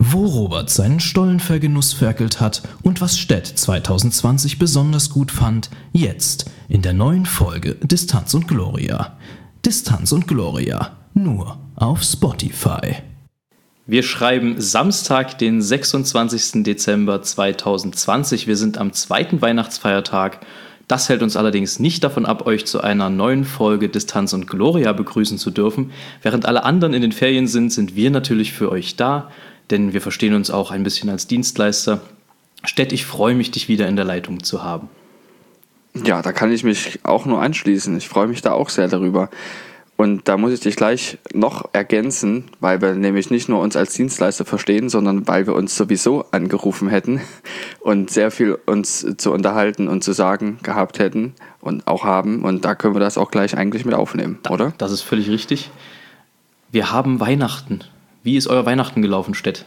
Wo Robert seinen Stollenfellgenuss ferkelt hat und was Stett 2020 besonders gut fand, jetzt in der neuen Folge Distanz und Gloria. Distanz und Gloria, nur auf Spotify. Wir schreiben Samstag, den 26. Dezember 2020. Wir sind am zweiten Weihnachtsfeiertag. Das hält uns allerdings nicht davon ab, euch zu einer neuen Folge Distanz und Gloria begrüßen zu dürfen. Während alle anderen in den Ferien sind, sind wir natürlich für euch da, denn wir verstehen uns auch ein bisschen als Dienstleister. Stett, ich freue mich, dich wieder in der Leitung zu haben. Ja, da kann ich mich auch nur anschließen. Ich freue mich da auch sehr darüber. Und da muss ich dich gleich noch ergänzen, weil wir nämlich nicht nur uns als Dienstleister verstehen, sondern weil wir uns sowieso angerufen hätten und sehr viel uns zu unterhalten und zu sagen gehabt hätten und auch haben. Und da können wir das auch gleich eigentlich mit aufnehmen, oder? Das ist völlig richtig. Wir haben Weihnachten. Wie ist euer Weihnachten gelaufen, Stett?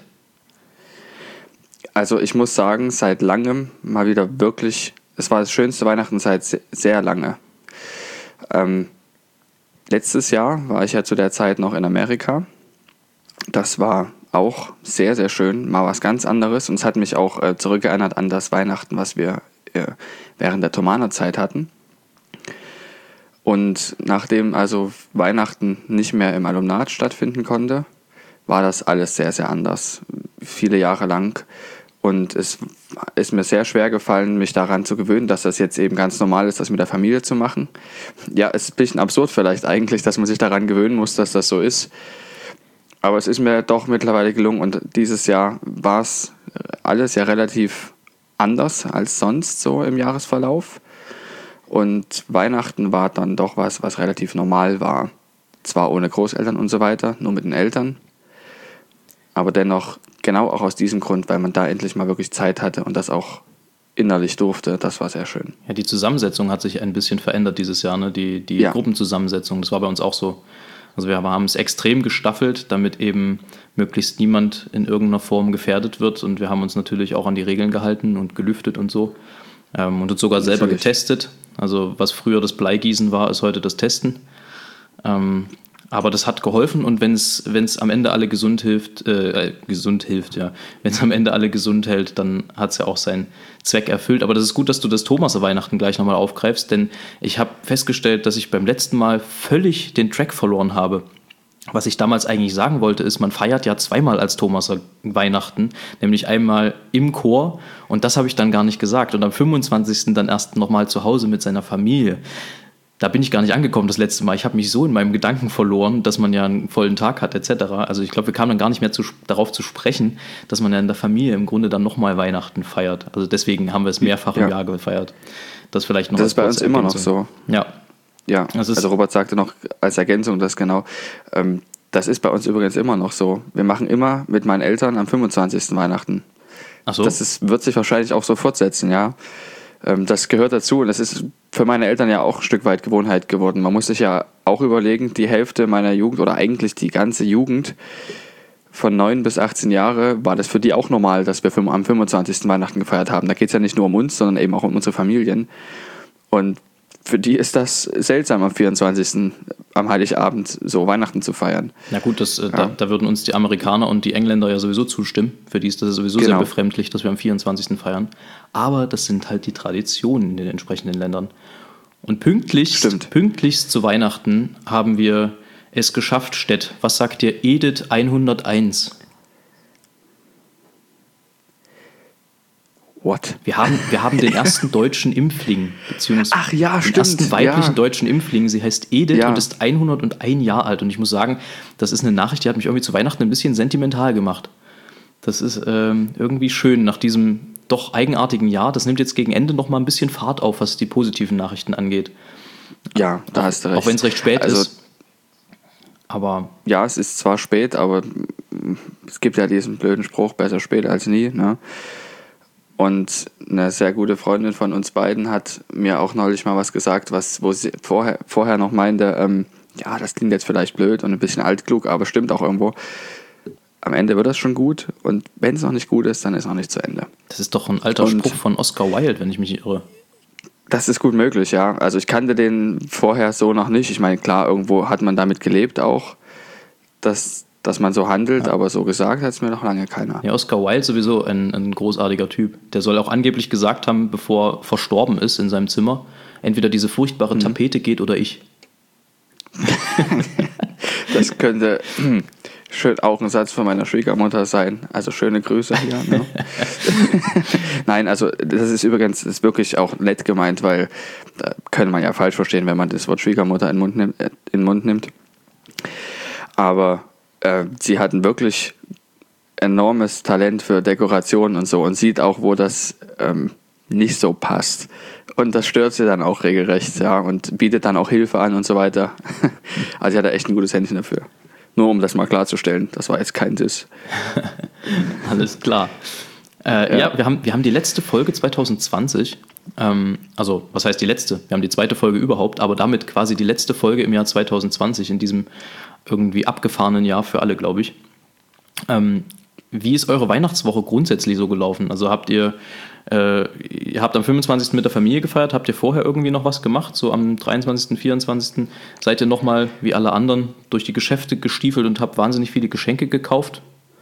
Also ich muss sagen, seit langem mal wieder wirklich, es war das schönste Weihnachten seit sehr lange. Letztes Jahr war ich ja zu der Zeit noch in Amerika. Das war auch sehr, sehr schön, mal was ganz anderes. Und es hat mich auch zurückerinnert an das Weihnachten, was wir während der Thomaner-Zeit hatten. Und nachdem also Weihnachten nicht mehr im Alumnat stattfinden konnte, war das alles sehr, sehr anders. Viele Jahre lang. Und es ist mir sehr schwer gefallen, mich daran zu gewöhnen, dass das jetzt eben ganz normal ist, das mit der Familie zu machen. Ja, es ist ein bisschen absurd vielleicht eigentlich, dass man sich daran gewöhnen muss, dass das so ist. Aber es ist mir doch mittlerweile gelungen und dieses Jahr war es alles ja relativ anders als sonst so im Jahresverlauf. Und Weihnachten war dann doch was relativ normal war. Zwar ohne Großeltern und so weiter, nur mit den Eltern. Aber dennoch, genau auch aus diesem Grund, weil man da endlich mal wirklich Zeit hatte und das auch innerlich durfte, das war sehr schön. Ja, die Zusammensetzung hat sich ein bisschen verändert dieses Jahr, ne? Die Gruppenzusammensetzung, das war bei uns auch so. Also wir haben es extrem gestaffelt, damit eben möglichst niemand in irgendeiner Form gefährdet wird. Und wir haben uns natürlich auch an die Regeln gehalten und gelüftet und so. Und uns sogar selber getestet. Also was früher das Bleigießen war, ist heute das Testen. Aber das hat geholfen und wenn es am Ende alle wenn es am Ende alle gesund hält, dann hat es ja auch seinen Zweck erfüllt. Aber das ist gut, dass du das Thomaser Weihnachten gleich nochmal aufgreifst, denn ich habe festgestellt, dass ich beim letzten Mal völlig den Track verloren habe. Was ich damals eigentlich sagen wollte, ist, man feiert ja zweimal als Thomaser Weihnachten, nämlich einmal im Chor und das habe ich dann gar nicht gesagt und am 25. dann erst nochmal zu Hause mit seiner Familie. Da bin ich gar nicht angekommen das letzte Mal. Ich habe mich so in meinem Gedanken verloren, dass man ja einen vollen Tag hat etc. Also ich glaube, wir kamen dann gar nicht mehr darauf zu sprechen, dass man ja in der Familie im Grunde dann nochmal Weihnachten feiert. Also deswegen haben wir es mehrfach im Jahr gefeiert. Das vielleicht noch. Das ist bei uns immer noch so. Ja, also Robert sagte noch als Ergänzung das genau. Das ist bei uns übrigens immer noch so. Wir machen immer mit meinen Eltern am 25. Weihnachten. Ach so. Wird sich wahrscheinlich auch so fortsetzen, ja. Das gehört dazu und das ist für meine Eltern ja auch ein Stück weit Gewohnheit geworden. Man muss sich ja auch überlegen, die Hälfte meiner Jugend oder eigentlich die ganze Jugend von 9 bis 18 Jahre war das für die auch normal, dass wir am 25. Weihnachten gefeiert haben. Da geht es ja nicht nur um uns, sondern eben auch um unsere Familien. Und für die ist das seltsam, am 24. am Heiligabend so Weihnachten zu feiern. Na gut, da würden uns die Amerikaner und die Engländer ja sowieso zustimmen. Für die ist das sowieso sehr befremdlich, dass wir am 24. feiern. Aber das sind halt die Traditionen in den entsprechenden Ländern. Und pünktlichst zu Weihnachten haben wir es geschafft, Stett. Was sagt dir Edith 101? What? Wir haben den ersten deutschen Impfling, beziehungsweise den stimmt. ersten weiblichen deutschen Impfling. Sie heißt Edith und ist 101 Jahre alt. Und ich muss sagen, das ist eine Nachricht, die hat mich irgendwie zu Weihnachten ein bisschen sentimental gemacht. Das ist irgendwie schön nach diesem doch eigenartigen Jahr. Das nimmt jetzt gegen Ende noch mal ein bisschen Fahrt auf, was die positiven Nachrichten angeht. Ja, da hast du recht. Auch wenn es recht spät ist. Aber ja, es ist zwar spät, aber es gibt ja diesen blöden Spruch, besser spät als nie, ne? Und eine sehr gute Freundin von uns beiden hat mir auch neulich mal was gesagt, wo sie vorher noch meinte, das klingt jetzt vielleicht blöd und ein bisschen altklug, aber stimmt auch irgendwo. Am Ende wird das schon gut und wenn es noch nicht gut ist, dann ist es noch nicht zu Ende. Das ist doch ein alter Spruch von Oscar Wilde, wenn ich mich nicht irre. Das ist gut möglich, ja. Also ich kannte den vorher so noch nicht. Ich meine, klar, irgendwo hat man damit gelebt auch, dass dass man so handelt, aber so gesagt hat es mir noch lange keiner. Ja, Oscar Wilde sowieso ein großartiger Typ. Der soll auch angeblich gesagt haben, bevor er verstorben ist in seinem Zimmer, entweder diese furchtbare Tapete geht oder ich. Das könnte schön auch ein Satz von meiner Schwiegermutter sein. Also schöne Grüße hier. Ne? Nein, also das ist übrigens wirklich auch nett gemeint, weil da könnte man ja falsch verstehen, wenn man das Wort Schwiegermutter in den Mund nimmt. Aber sie hat ein wirklich enormes Talent für Dekoration und so und sieht auch, wo das nicht so passt. Und das stört sie dann auch regelrecht, ja, und bietet dann auch Hilfe an und so weiter. Also sie hat da echt ein gutes Händchen dafür. Nur um das mal klarzustellen, das war jetzt kein Diss. Alles klar. Ja, wir haben die letzte Folge 2020, also was heißt die letzte? Wir haben die zweite Folge überhaupt, aber damit quasi die letzte Folge im Jahr 2020, in diesem irgendwie abgefahrenen Jahr für alle, glaube ich. Wie ist eure Weihnachtswoche grundsätzlich so gelaufen? Also ihr habt am 25. mit der Familie gefeiert, habt ihr vorher irgendwie noch was gemacht? So am 23., 24. seid ihr nochmal wie alle anderen durch die Geschäfte gestiefelt und habt wahnsinnig viele Geschenke gekauft?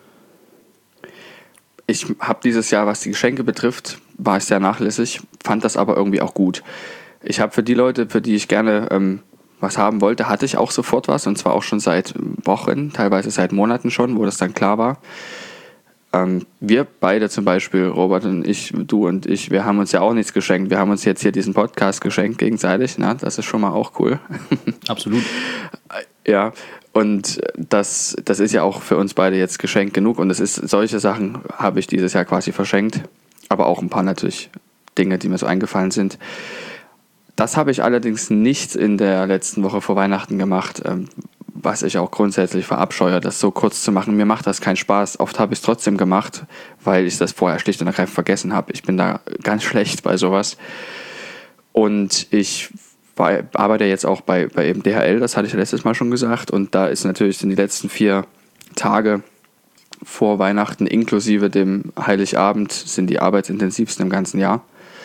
Ich habe dieses Jahr, was die Geschenke betrifft, war ich sehr nachlässig, fand das aber irgendwie auch gut. Ich habe für die Leute, für die ich gerne was haben wollte, hatte ich auch sofort was, und zwar auch schon seit Wochen, teilweise seit Monaten schon, wo das dann klar war. Wir beide zum Beispiel, Robert und ich, du und ich, wir haben uns ja auch nichts geschenkt. Wir haben uns jetzt hier diesen Podcast geschenkt gegenseitig. Na, das ist schon mal auch cool. Absolut. Ja, und das ist ja auch für uns beide jetzt Geschenk genug. Und solche Sachen habe ich dieses Jahr quasi verschenkt. Aber auch ein paar natürlich Dinge, die mir so eingefallen sind. Das habe ich allerdings nicht in der letzten Woche vor Weihnachten gemacht, was ich auch grundsätzlich verabscheue, das so kurz zu machen. Mir macht das keinen Spaß. Oft habe ich es trotzdem gemacht, weil ich das vorher schlicht und ergreifend vergessen habe. Ich bin da ganz schlecht bei sowas. Und ich arbeite jetzt auch bei eben DHL, das hatte ich letztes Mal schon gesagt. Und da sind die letzten 4 Tage vor Weihnachten inklusive dem Heiligabend sind die arbeitsintensivsten im ganzen Jahr.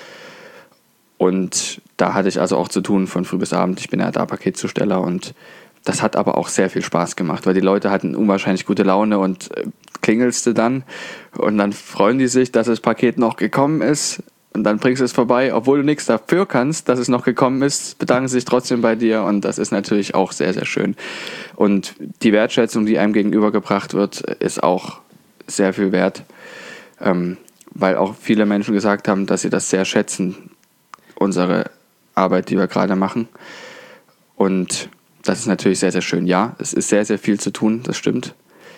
Und da hatte ich also auch zu tun von früh bis abend. Ich bin ja da Paketzusteller, und das hat aber auch sehr viel Spaß gemacht, weil die Leute hatten unwahrscheinlich gute Laune und klingelst du dann und dann freuen die sich, dass das Paket noch gekommen ist, und dann bringst du es vorbei, obwohl du nichts dafür kannst, dass es noch gekommen ist, bedanken sie sich trotzdem bei dir, und das ist natürlich auch sehr, sehr schön. Und die Wertschätzung, die einem gegenübergebracht wird, ist auch sehr viel wert, weil auch viele Menschen gesagt haben, dass sie das sehr schätzen, unsere Arbeit, die wir gerade machen. Und das ist natürlich sehr, sehr schön. Ja, es ist sehr, sehr viel zu tun, das stimmt.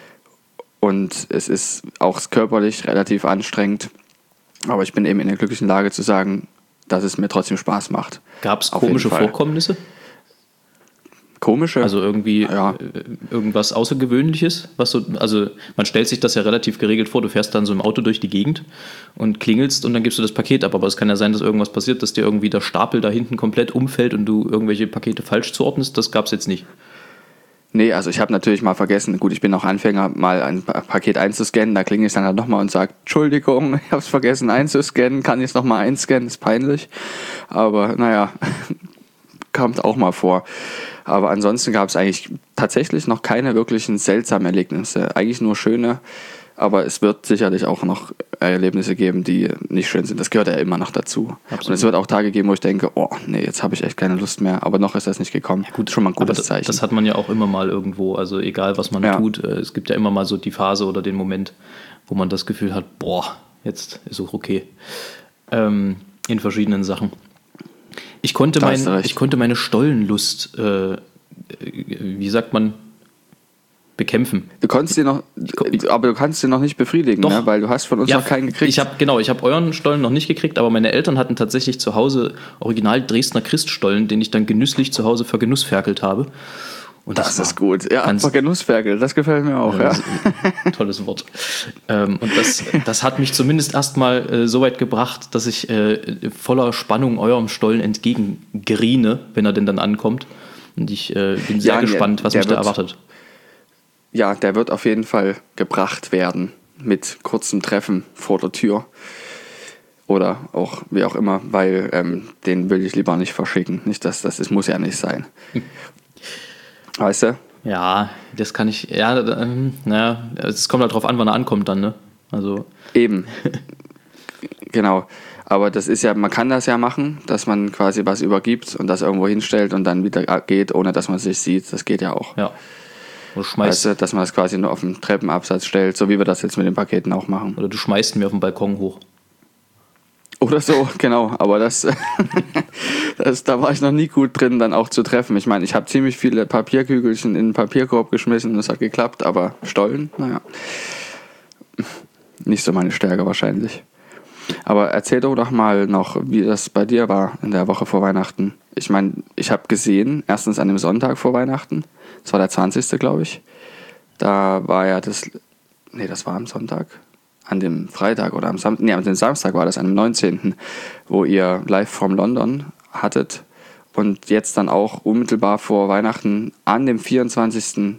Und es ist auch körperlich relativ anstrengend. Aber ich bin eben in der glücklichen Lage zu sagen, dass es mir trotzdem Spaß macht. Gab es komische Vorkommnisse? Komische? Also irgendwie ja. Irgendwas Außergewöhnliches? Also man stellt sich das ja relativ geregelt vor, du fährst dann so im Auto durch die Gegend und klingelst und dann gibst du das Paket ab. Aber es kann ja sein, dass irgendwas passiert, dass dir irgendwie der Stapel da hinten komplett umfällt und du irgendwelche Pakete falsch zuordnest. Das gab es jetzt nicht. Nee, also ich habe natürlich mal vergessen, gut, ich bin auch Anfänger, mal ein Paket einzuscannen, da klingel ich dann halt nochmal und sage, Entschuldigung, ich habe es vergessen einzuscannen, kann ich es nochmal einscannen, ist peinlich. Aber naja, kommt auch mal vor. Aber ansonsten gab es eigentlich tatsächlich noch keine wirklichen seltsamen Erlebnisse. Eigentlich nur schöne, aber es wird sicherlich auch noch Erlebnisse geben, die nicht schön sind. Das gehört ja immer noch dazu. Absolut. Und es wird auch Tage geben, wo ich denke, oh nee, jetzt habe ich echt keine Lust mehr. Aber noch ist das nicht gekommen. Ja, gut, schon mal ein gutes Zeichen. Das hat man ja auch immer mal irgendwo. Also egal, was man tut, es gibt ja immer mal so die Phase oder den Moment, wo man das Gefühl hat, boah, jetzt ist auch okay. In verschiedenen Sachen. Ich konnte meine Stollenlust, wie sagt man, bekämpfen. Aber du kannst den noch nicht befriedigen, Doch. Ne? Weil du hast von uns noch keinen gekriegt. Ich habe euren Stollen noch nicht gekriegt, aber meine Eltern hatten tatsächlich zu Hause original Dresdner Christstollen, den ich dann genüsslich zu Hause vergenussferkelt habe. Und das ist gut. Ja, vergenussferkelt, das gefällt mir auch. Ja. Ein tolles Wort. Und das hat mich zumindest erstmal so weit gebracht, dass ich voller Spannung eurem Stollen entgegengeriene, wenn er denn dann ankommt. Und ich bin sehr gespannt, was mich da erwartet. Ja, der wird auf jeden Fall gebracht werden mit kurzem Treffen vor der Tür. Oder auch wie auch immer, weil den will ich lieber nicht verschicken. Nicht, dass das muss ja nicht sein. Weißt du? Ja, das kann ich, ja, naja, es kommt halt drauf an, wann er ankommt dann, ne? Also. Eben, genau. Aber das ist ja, man kann das ja machen, dass man quasi was übergibt und das irgendwo hinstellt und dann wieder geht, ohne dass man sich sieht. Das geht ja auch. Ja. Oder schmeißt. Weißt du, dass man das quasi nur auf den Treppenabsatz stellt, so wie wir das jetzt mit den Paketen auch machen. Oder du schmeißt mir auf den Balkon hoch. Oder so, genau. Aber da war ich noch nie gut drin, dann auch zu treffen. Ich meine, ich habe ziemlich viele Papierkügelchen in den Papierkorb geschmissen und es hat geklappt, aber Stollen, naja, nicht so meine Stärke wahrscheinlich. Aber erzähl doch mal noch, wie das bei dir war in der Woche vor Weihnachten. Ich meine, ich habe gesehen, erstens an dem Sonntag vor Weihnachten, das war der 20. glaube ich, da war ja das war am Sonntag, an dem Freitag oder am Samstag war das, an dem 19., wo ihr Live from London hattet und jetzt dann auch unmittelbar vor Weihnachten an dem 24.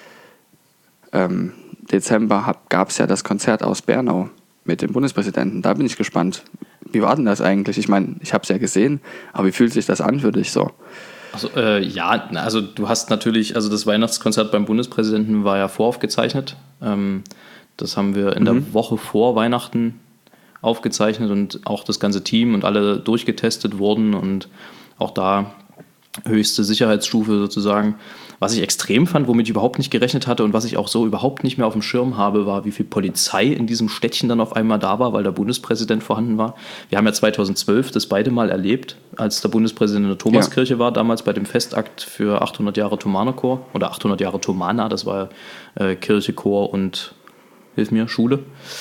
Dezember gab es ja das Konzert aus Bernau mit dem Bundespräsidenten. Da bin ich gespannt. Wie war denn das eigentlich? Ich meine, ich habe es ja gesehen, aber wie fühlt sich das an für dich so? Also, ja, also du hast natürlich, also das Weihnachtskonzert beim Bundespräsidenten war ja voraufgezeichnet. Das haben wir in der Woche vor Weihnachten aufgezeichnet und auch das ganze Team und alle durchgetestet wurden und auch da höchste Sicherheitsstufe sozusagen. Was ich extrem fand, womit ich überhaupt nicht gerechnet hatte und was ich auch so überhaupt nicht mehr auf dem Schirm habe, war, wie viel Polizei in diesem Städtchen dann auf einmal da war, weil der Bundespräsident vorhanden war. Wir haben ja 2012 das beide Mal erlebt, als der Bundespräsident in der Thomaskirche war, damals bei dem Festakt für 800 Jahre Thomanerchor oder 800 Jahre Thomana, das war Kirche, Chor und, hilf mir, Schule.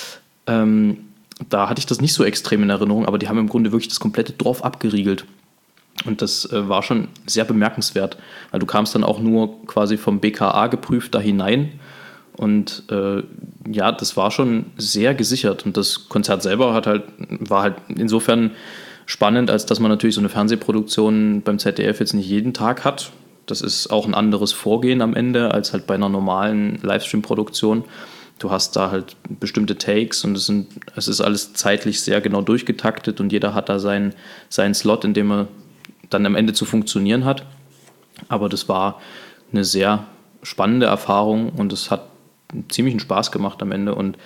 Da hatte ich das nicht so extrem in Erinnerung, aber die haben im Grunde wirklich das komplette Dorf abgeriegelt. Und das war schon sehr bemerkenswert, weil du kamst dann auch nur quasi vom BKA geprüft da hinein und ja, das war schon sehr gesichert und das Konzert selber war halt insofern spannend, als dass man natürlich so eine Fernsehproduktion beim ZDF jetzt nicht jeden Tag hat. Das ist auch ein anderes Vorgehen am Ende als halt bei einer normalen Livestream-Produktion. Du hast da halt bestimmte Takes und es ist alles zeitlich sehr genau durchgetaktet und jeder hat da seinen Slot, in dem er dann am Ende zu funktionieren hat. Aber das war eine sehr spannende Erfahrung und es hat ziemlichen Spaß gemacht am Ende. Und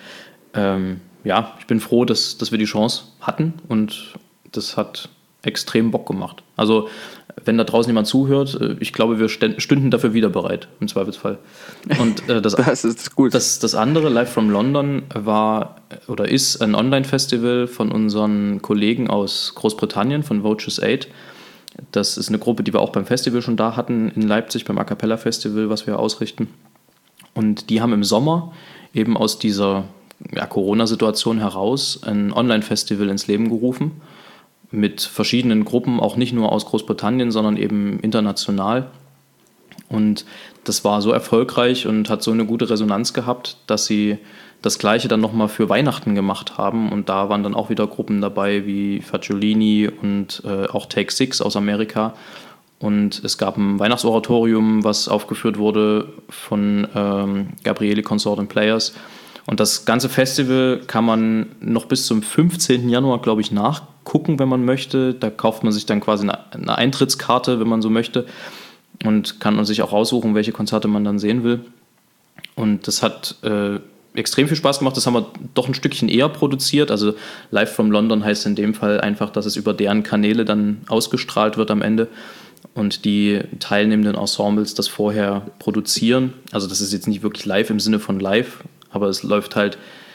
ja, ich bin froh, dass wir die Chance hatten und das hat extrem Bock gemacht. Also wenn da draußen jemand zuhört, ich glaube, wir stünden dafür wieder bereit, im Zweifelsfall. Und das ist gut. Das andere, Live from London, war oder ist ein Online-Festival von unseren Kollegen aus Großbritannien, von Voices 8. Das ist eine Gruppe, die wir auch beim Festival schon da hatten, in Leipzig, beim A Cappella Festival, was wir ausrichten. Und die haben im Sommer eben aus dieser Corona-Situation heraus ein Online-Festival ins Leben gerufen, mit verschiedenen Gruppen, auch nicht nur aus Großbritannien, sondern eben international. Und das war so erfolgreich und hat so eine gute Resonanz gehabt, dass sie das Gleiche dann nochmal für Weihnachten gemacht haben. Und da waren dann auch wieder Gruppen dabei wie Fagiolini und auch Take Six aus Amerika. Und es gab ein Weihnachtsoratorium, was aufgeführt wurde von Gabriele Consort and Players. Und das ganze Festival kann man noch bis zum 15. Januar, glaube ich, nachgucken, wenn man möchte. Da kauft man sich dann quasi eine Eintrittskarte, wenn man so möchte. Und kann man sich auch aussuchen, welche Konzerte man dann sehen will. Und das hat extrem viel Spaß gemacht. Das haben wir doch ein Stückchen eher produziert. Also Live from London heißt in dem Fall einfach, dass es über deren Kanäle dann ausgestrahlt wird am Ende. Und die teilnehmenden Ensembles das vorher produzieren. Also das ist jetzt nicht wirklich live im Sinne von live, aber es läuft halt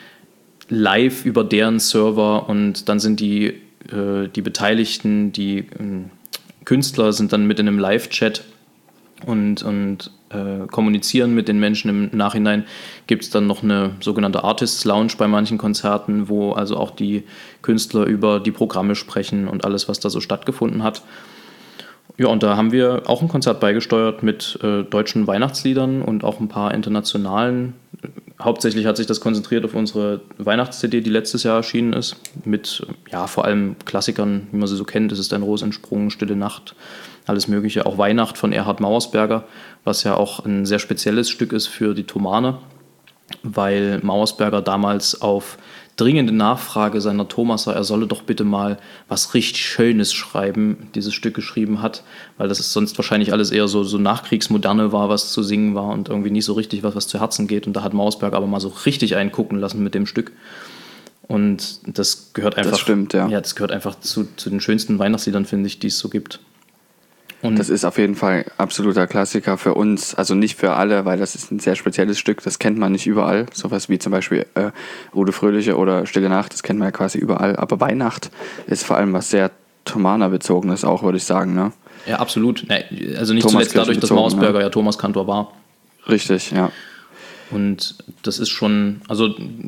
live über deren Server und dann sind die Beteiligten, die Künstler sind dann mit in einem Live-Chat und kommunizieren mit den Menschen. Im Nachhinein gibt es dann noch eine sogenannte Artists Lounge bei manchen Konzerten, wo also auch die Künstler über die Programme sprechen und alles, was da so stattgefunden hat. Ja, und da haben wir auch ein Konzert beigesteuert mit deutschen Weihnachtsliedern und auch ein paar internationalen. Hauptsächlich hat sich das konzentriert auf unsere Weihnachts-CD, die letztes Jahr erschienen ist, mit vor allem Klassikern, wie man sie so kennt. Es ist ein Rosentsprung, Stille Nacht, alles Mögliche. Auch Weihnacht von Erhard Mauersberger, was ja auch ein sehr spezielles Stück ist für die Thomaner. weil Mauersberger damals auf dringende Nachfrage seiner Thomaser, er solle doch bitte mal was richtig Schönes schreiben, dieses Stück geschrieben hat, weil das sonst wahrscheinlich alles eher so Nachkriegsmoderne war, was zu singen war und irgendwie nicht so richtig was zu Herzen geht. Und da hat Mauersberger aber mal so richtig einen gucken lassen mit dem Stück. Und das gehört einfach, Das stimmt, ja. Ja, das gehört einfach zu den schönsten Weihnachtsliedern, finde ich, die es so gibt. Und Das ist auf jeden Fall absoluter Klassiker für uns, also nicht für alle, weil das ist ein sehr spezielles Stück, das kennt man nicht überall. Sowas wie zum Beispiel Rudolf Fröhliche oder Stille Nacht, das kennt man ja quasi überall. Aber Weihnacht ist vor allem was sehr Thomaner-bezogenes auch, würde ich sagen. Ne? ja, absolut. Also nicht Thomas zuletzt dadurch, dass bezogen, Mauersberger ne? ja Thomas Kantor war. Richtig, ja. Und das ist schon, also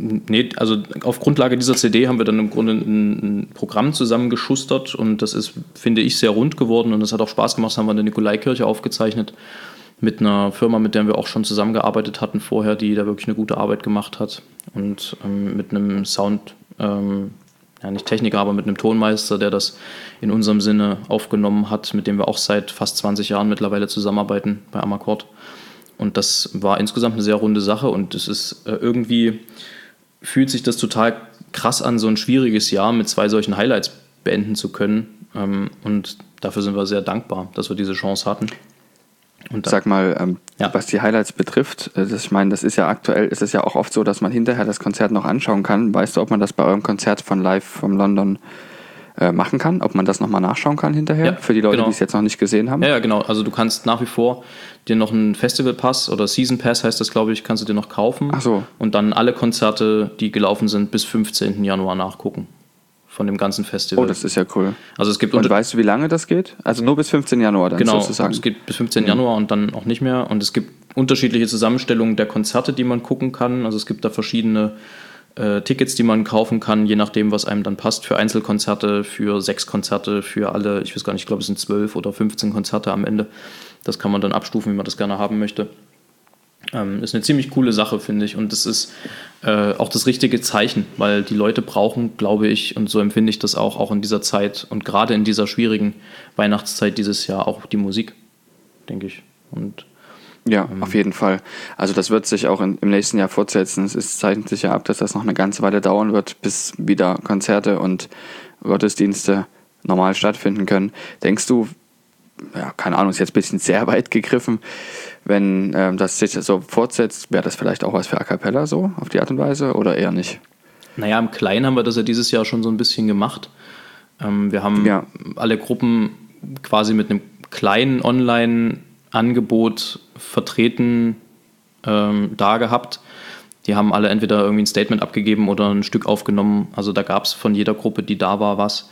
auf Grundlage dieser CD haben wir dann im Grunde ein Programm zusammengeschustert und das ist, finde ich, sehr rund geworden und das hat auch Spaß gemacht. Das haben wir in der Nikolaikirche aufgezeichnet mit einer Firma, mit der wir auch schon zusammengearbeitet hatten vorher, die da wirklich eine gute Arbeit gemacht hat und mit einem Sound, nicht Techniker, aber mit einem Tonmeister, der das in unserem Sinne aufgenommen hat, mit dem wir auch seit fast 20 Jahren mittlerweile zusammenarbeiten bei Amakord. Und das war insgesamt eine sehr runde Sache und es ist irgendwie, fühlt sich das total krass an, so ein schwieriges Jahr mit 2 solchen Highlights beenden zu können. Und dafür sind wir sehr dankbar, dass wir diese Chance hatten. Und Sag mal, Ja. was die Highlights betrifft, ich meine, das ist ja aktuell, ist es ja auch oft so, dass man hinterher das Konzert noch anschauen kann. Weißt du, ob man das bei eurem Konzert von Live from London machen kann? Ob man das nochmal nachschauen kann hinterher? Ja, für die Leute, genau. die es jetzt noch nicht gesehen haben? Ja, genau. Also du kannst nach wie vor dir noch einen Festivalpass oder Season Pass heißt das, glaube ich, kannst du dir noch kaufen. Ach so. Und dann alle Konzerte, die gelaufen sind, bis 15. Januar nachgucken. Von dem ganzen Festival. Oh, das ist ja cool. Also es gibt Und weißt du, wie lange das geht? Also nur bis 15. Januar dann Genau, sozusagen. es geht bis 15. Januar und dann auch nicht mehr. Und es gibt unterschiedliche Zusammenstellungen der Konzerte, die man gucken kann. Also es gibt da verschiedene Tickets, die man kaufen kann, je nachdem, was einem dann passt. Für Einzelkonzerte, für 6 Konzerte, für alle, ich weiß gar nicht, ich glaube, es sind 12 oder 15 Konzerte am Ende. Das kann man dann abstufen, wie man das gerne haben möchte. Ist eine ziemlich coole Sache, finde ich. Und das ist auch das richtige Zeichen, weil die Leute brauchen, glaube ich, und so empfinde ich das auch in dieser Zeit und gerade in dieser schwierigen Weihnachtszeit dieses Jahr auch die Musik, denke ich. Und Ja, auf jeden Fall. Also das wird sich auch im nächsten Jahr fortsetzen. Es zeichnet sich ja ab, dass das noch eine ganze Weile dauern wird, bis wieder Konzerte und Gottesdienste normal stattfinden können. Denkst du, ja, keine Ahnung, ist jetzt ein bisschen sehr weit gegriffen, wenn das sich so fortsetzt, wäre das vielleicht auch was für A Cappella so, auf die Art und Weise, oder eher nicht? naja, im Kleinen haben wir das ja dieses Jahr schon so ein bisschen gemacht. Wir haben Ja. alle Gruppen quasi mit einem kleinen Online-Angebot vertreten da gehabt. Die haben alle entweder irgendwie ein Statement abgegeben oder ein Stück aufgenommen. Also da gab es von jeder Gruppe, die da war, was.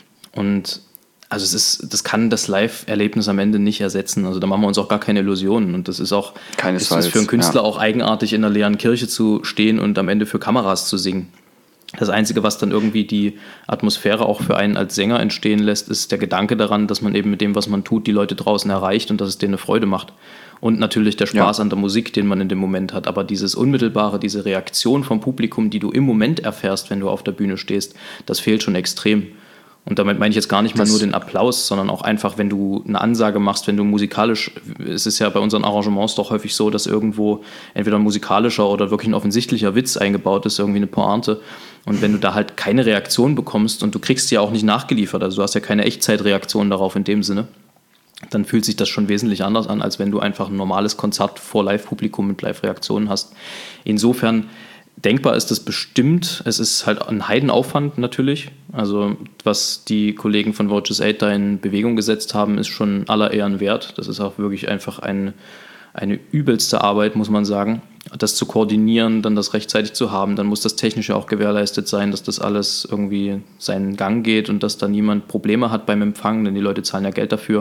Und also das kann das Live-Erlebnis am Ende nicht ersetzen. Also da machen wir uns auch gar keine Illusionen. Und das ist auch Keinesfalls, ist für einen Künstler ja. auch eigenartig, in einer leeren Kirche zu stehen und am Ende für Kameras zu singen. Das Einzige, was dann irgendwie die Atmosphäre auch für einen als Sänger entstehen lässt, ist der Gedanke daran, dass man eben mit dem, was man tut, die Leute draußen erreicht und dass es denen eine Freude macht. Und natürlich der Spaß an der Musik, den man in dem Moment hat. Aber dieses Unmittelbare, diese Reaktion vom Publikum, die du im Moment erfährst, wenn du auf der Bühne stehst, das fehlt schon extrem. Und damit meine ich jetzt gar nicht mal nur den Applaus, sondern auch einfach, wenn du eine Ansage machst, wenn du musikalisch, es ist ja bei unseren Arrangements doch häufig so, dass irgendwo entweder ein musikalischer oder wirklich ein offensichtlicher Witz eingebaut ist, irgendwie eine Pointe. Und wenn du da halt keine Reaktion bekommst und du kriegst sie ja auch nicht nachgeliefert, also du hast ja keine Echtzeitreaktion darauf in dem Sinne, dann fühlt sich das schon wesentlich anders an, als wenn du einfach ein normales Konzert vor Live-Publikum mit Live-Reaktionen hast. Insofern denkbar ist das bestimmt. Es ist halt ein Heidenaufwand natürlich. Also was die Kollegen von Voices 8 da in Bewegung gesetzt haben, ist schon aller Ehren wert. Das ist auch wirklich einfach eine übelste Arbeit, muss man sagen. Das zu koordinieren, dann das rechtzeitig zu haben, dann muss das Technische auch gewährleistet sein, dass das alles irgendwie seinen Gang geht und dass da niemand Probleme hat beim Empfang, denn die Leute zahlen ja Geld dafür.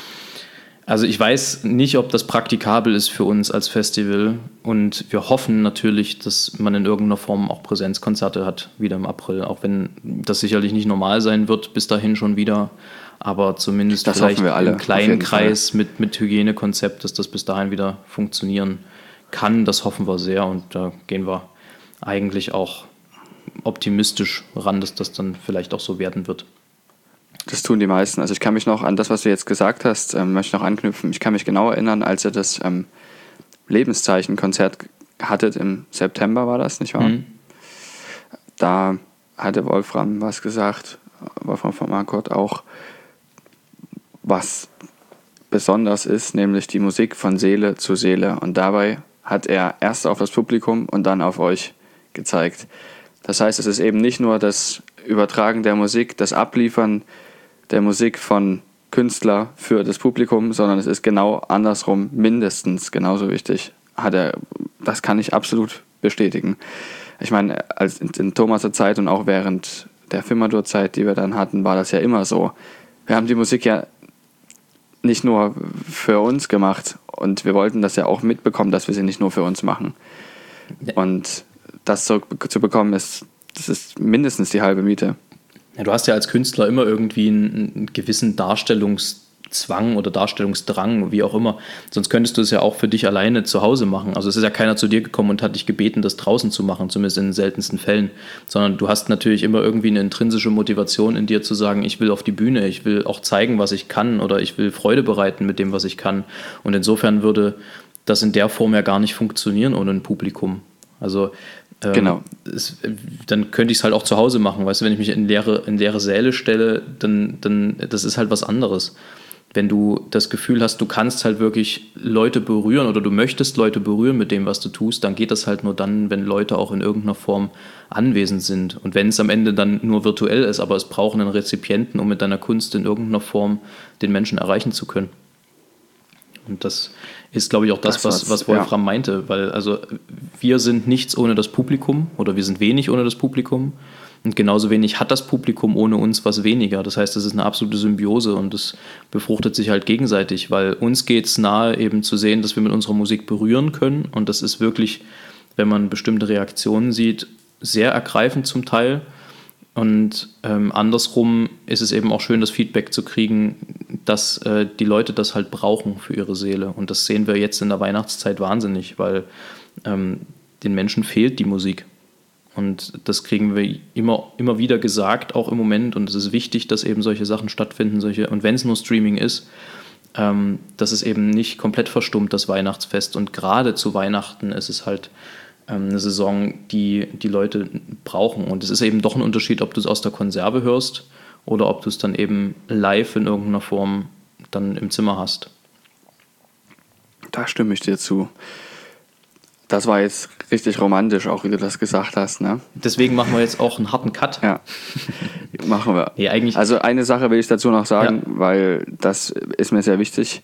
Also ich weiß nicht, ob das praktikabel ist für uns als Festival und wir hoffen natürlich, dass man in irgendeiner Form auch Präsenzkonzerte hat, wieder im April, auch wenn das sicherlich nicht normal sein wird, bis dahin schon wieder, aber zumindest Das vielleicht hoffen wir alle, im kleinen auf jeden Kreis mit Hygienekonzept, dass das bis dahin wieder funktionieren kann, das hoffen wir sehr und da gehen wir eigentlich auch optimistisch ran, dass das dann vielleicht auch so werden wird. Das tun die meisten. Also ich kann mich noch an das, was du jetzt gesagt hast, möchte noch anknüpfen. Ich kann mich genau erinnern, als ihr das Lebenszeichen-Konzert hattet im September, war das, nicht wahr? Da hatte Wolfram was gesagt, Wolfram von Marquardt auch, was besonders ist, nämlich die Musik von Seele zu Seele. Und dabei hat er erst auf das Publikum und dann auf euch gezeigt. Das heißt, es ist eben nicht nur das Übertragen der Musik, das Abliefern der Musik von Künstler für das Publikum, sondern es ist genau andersrum, mindestens genauso wichtig. Das kann ich absolut bestätigen. Ich meine, als in Thomas' Zeit und auch während der Fimadur-Zeit, die wir dann hatten, war das ja immer so. Wir haben die Musik ja nicht nur für uns gemacht und wir wollten das ja auch mitbekommen, dass wir sie nicht nur für uns machen. Und das zu bekommen, das ist mindestens die halbe Miete. Ja, du hast ja als Künstler immer irgendwie einen gewissen Darstellungszwang oder Darstellungsdrang, wie auch immer. Sonst könntest du es ja auch für dich alleine zu Hause machen. Also es ist ja keiner zu dir gekommen und hat dich gebeten, das draußen zu machen, zumindest in den seltensten Fällen. Sondern du hast natürlich immer irgendwie eine intrinsische Motivation in dir zu sagen, ich will auf die Bühne, ich will auch zeigen, was ich kann oder ich will Freude bereiten mit dem, was ich kann. Und insofern würde das in der Form ja gar nicht funktionieren ohne ein Publikum. Also genau. Dann könnte ich es halt auch zu Hause machen. Weißt du, wenn ich mich in leere Säle stelle, dann das ist halt was anderes. Wenn du das Gefühl hast, du kannst halt wirklich Leute berühren oder du möchtest Leute berühren mit dem, was du tust, dann geht das halt nur dann, wenn Leute auch in irgendeiner Form anwesend sind. Und wenn es am Ende dann nur virtuell ist, aber es braucht einen Rezipienten, um mit deiner Kunst in irgendeiner Form den Menschen erreichen zu können. Und das ist, glaube ich, auch das was Wolfram meinte, weil also wir sind nichts ohne das Publikum oder wir sind wenig ohne das Publikum und genauso wenig hat das Publikum ohne uns was weniger. Das heißt, es ist eine absolute Symbiose und es befruchtet sich halt gegenseitig, weil uns geht es nahe, eben zu sehen, dass wir mit unserer Musik berühren können und das ist wirklich, wenn man bestimmte Reaktionen sieht, sehr ergreifend zum Teil. Und andersrum ist es eben auch schön, das Feedback zu kriegen, dass die Leute das halt brauchen für ihre Seele. Und das sehen wir jetzt in der Weihnachtszeit wahnsinnig, weil den Menschen fehlt die Musik. Und das kriegen wir immer wieder gesagt, auch im Moment. Und es ist wichtig, dass eben solche Sachen stattfinden. Und wenn es nur Streaming ist, dass es eben nicht komplett verstummt, das Weihnachtsfest. Und gerade zu Weihnachten ist es halt eine Saison, die Leute brauchen. Und es ist eben doch ein Unterschied, ob du es aus der Konserve hörst oder ob du es dann eben live in irgendeiner Form dann im Zimmer hast. Da stimme ich dir zu. Das war jetzt richtig romantisch, auch wie du das gesagt hast, ne? Deswegen machen wir jetzt auch einen harten Cut. Ja, machen wir. Nee, eigentlich also eine Sache will ich dazu noch sagen, weil das ist mir sehr wichtig.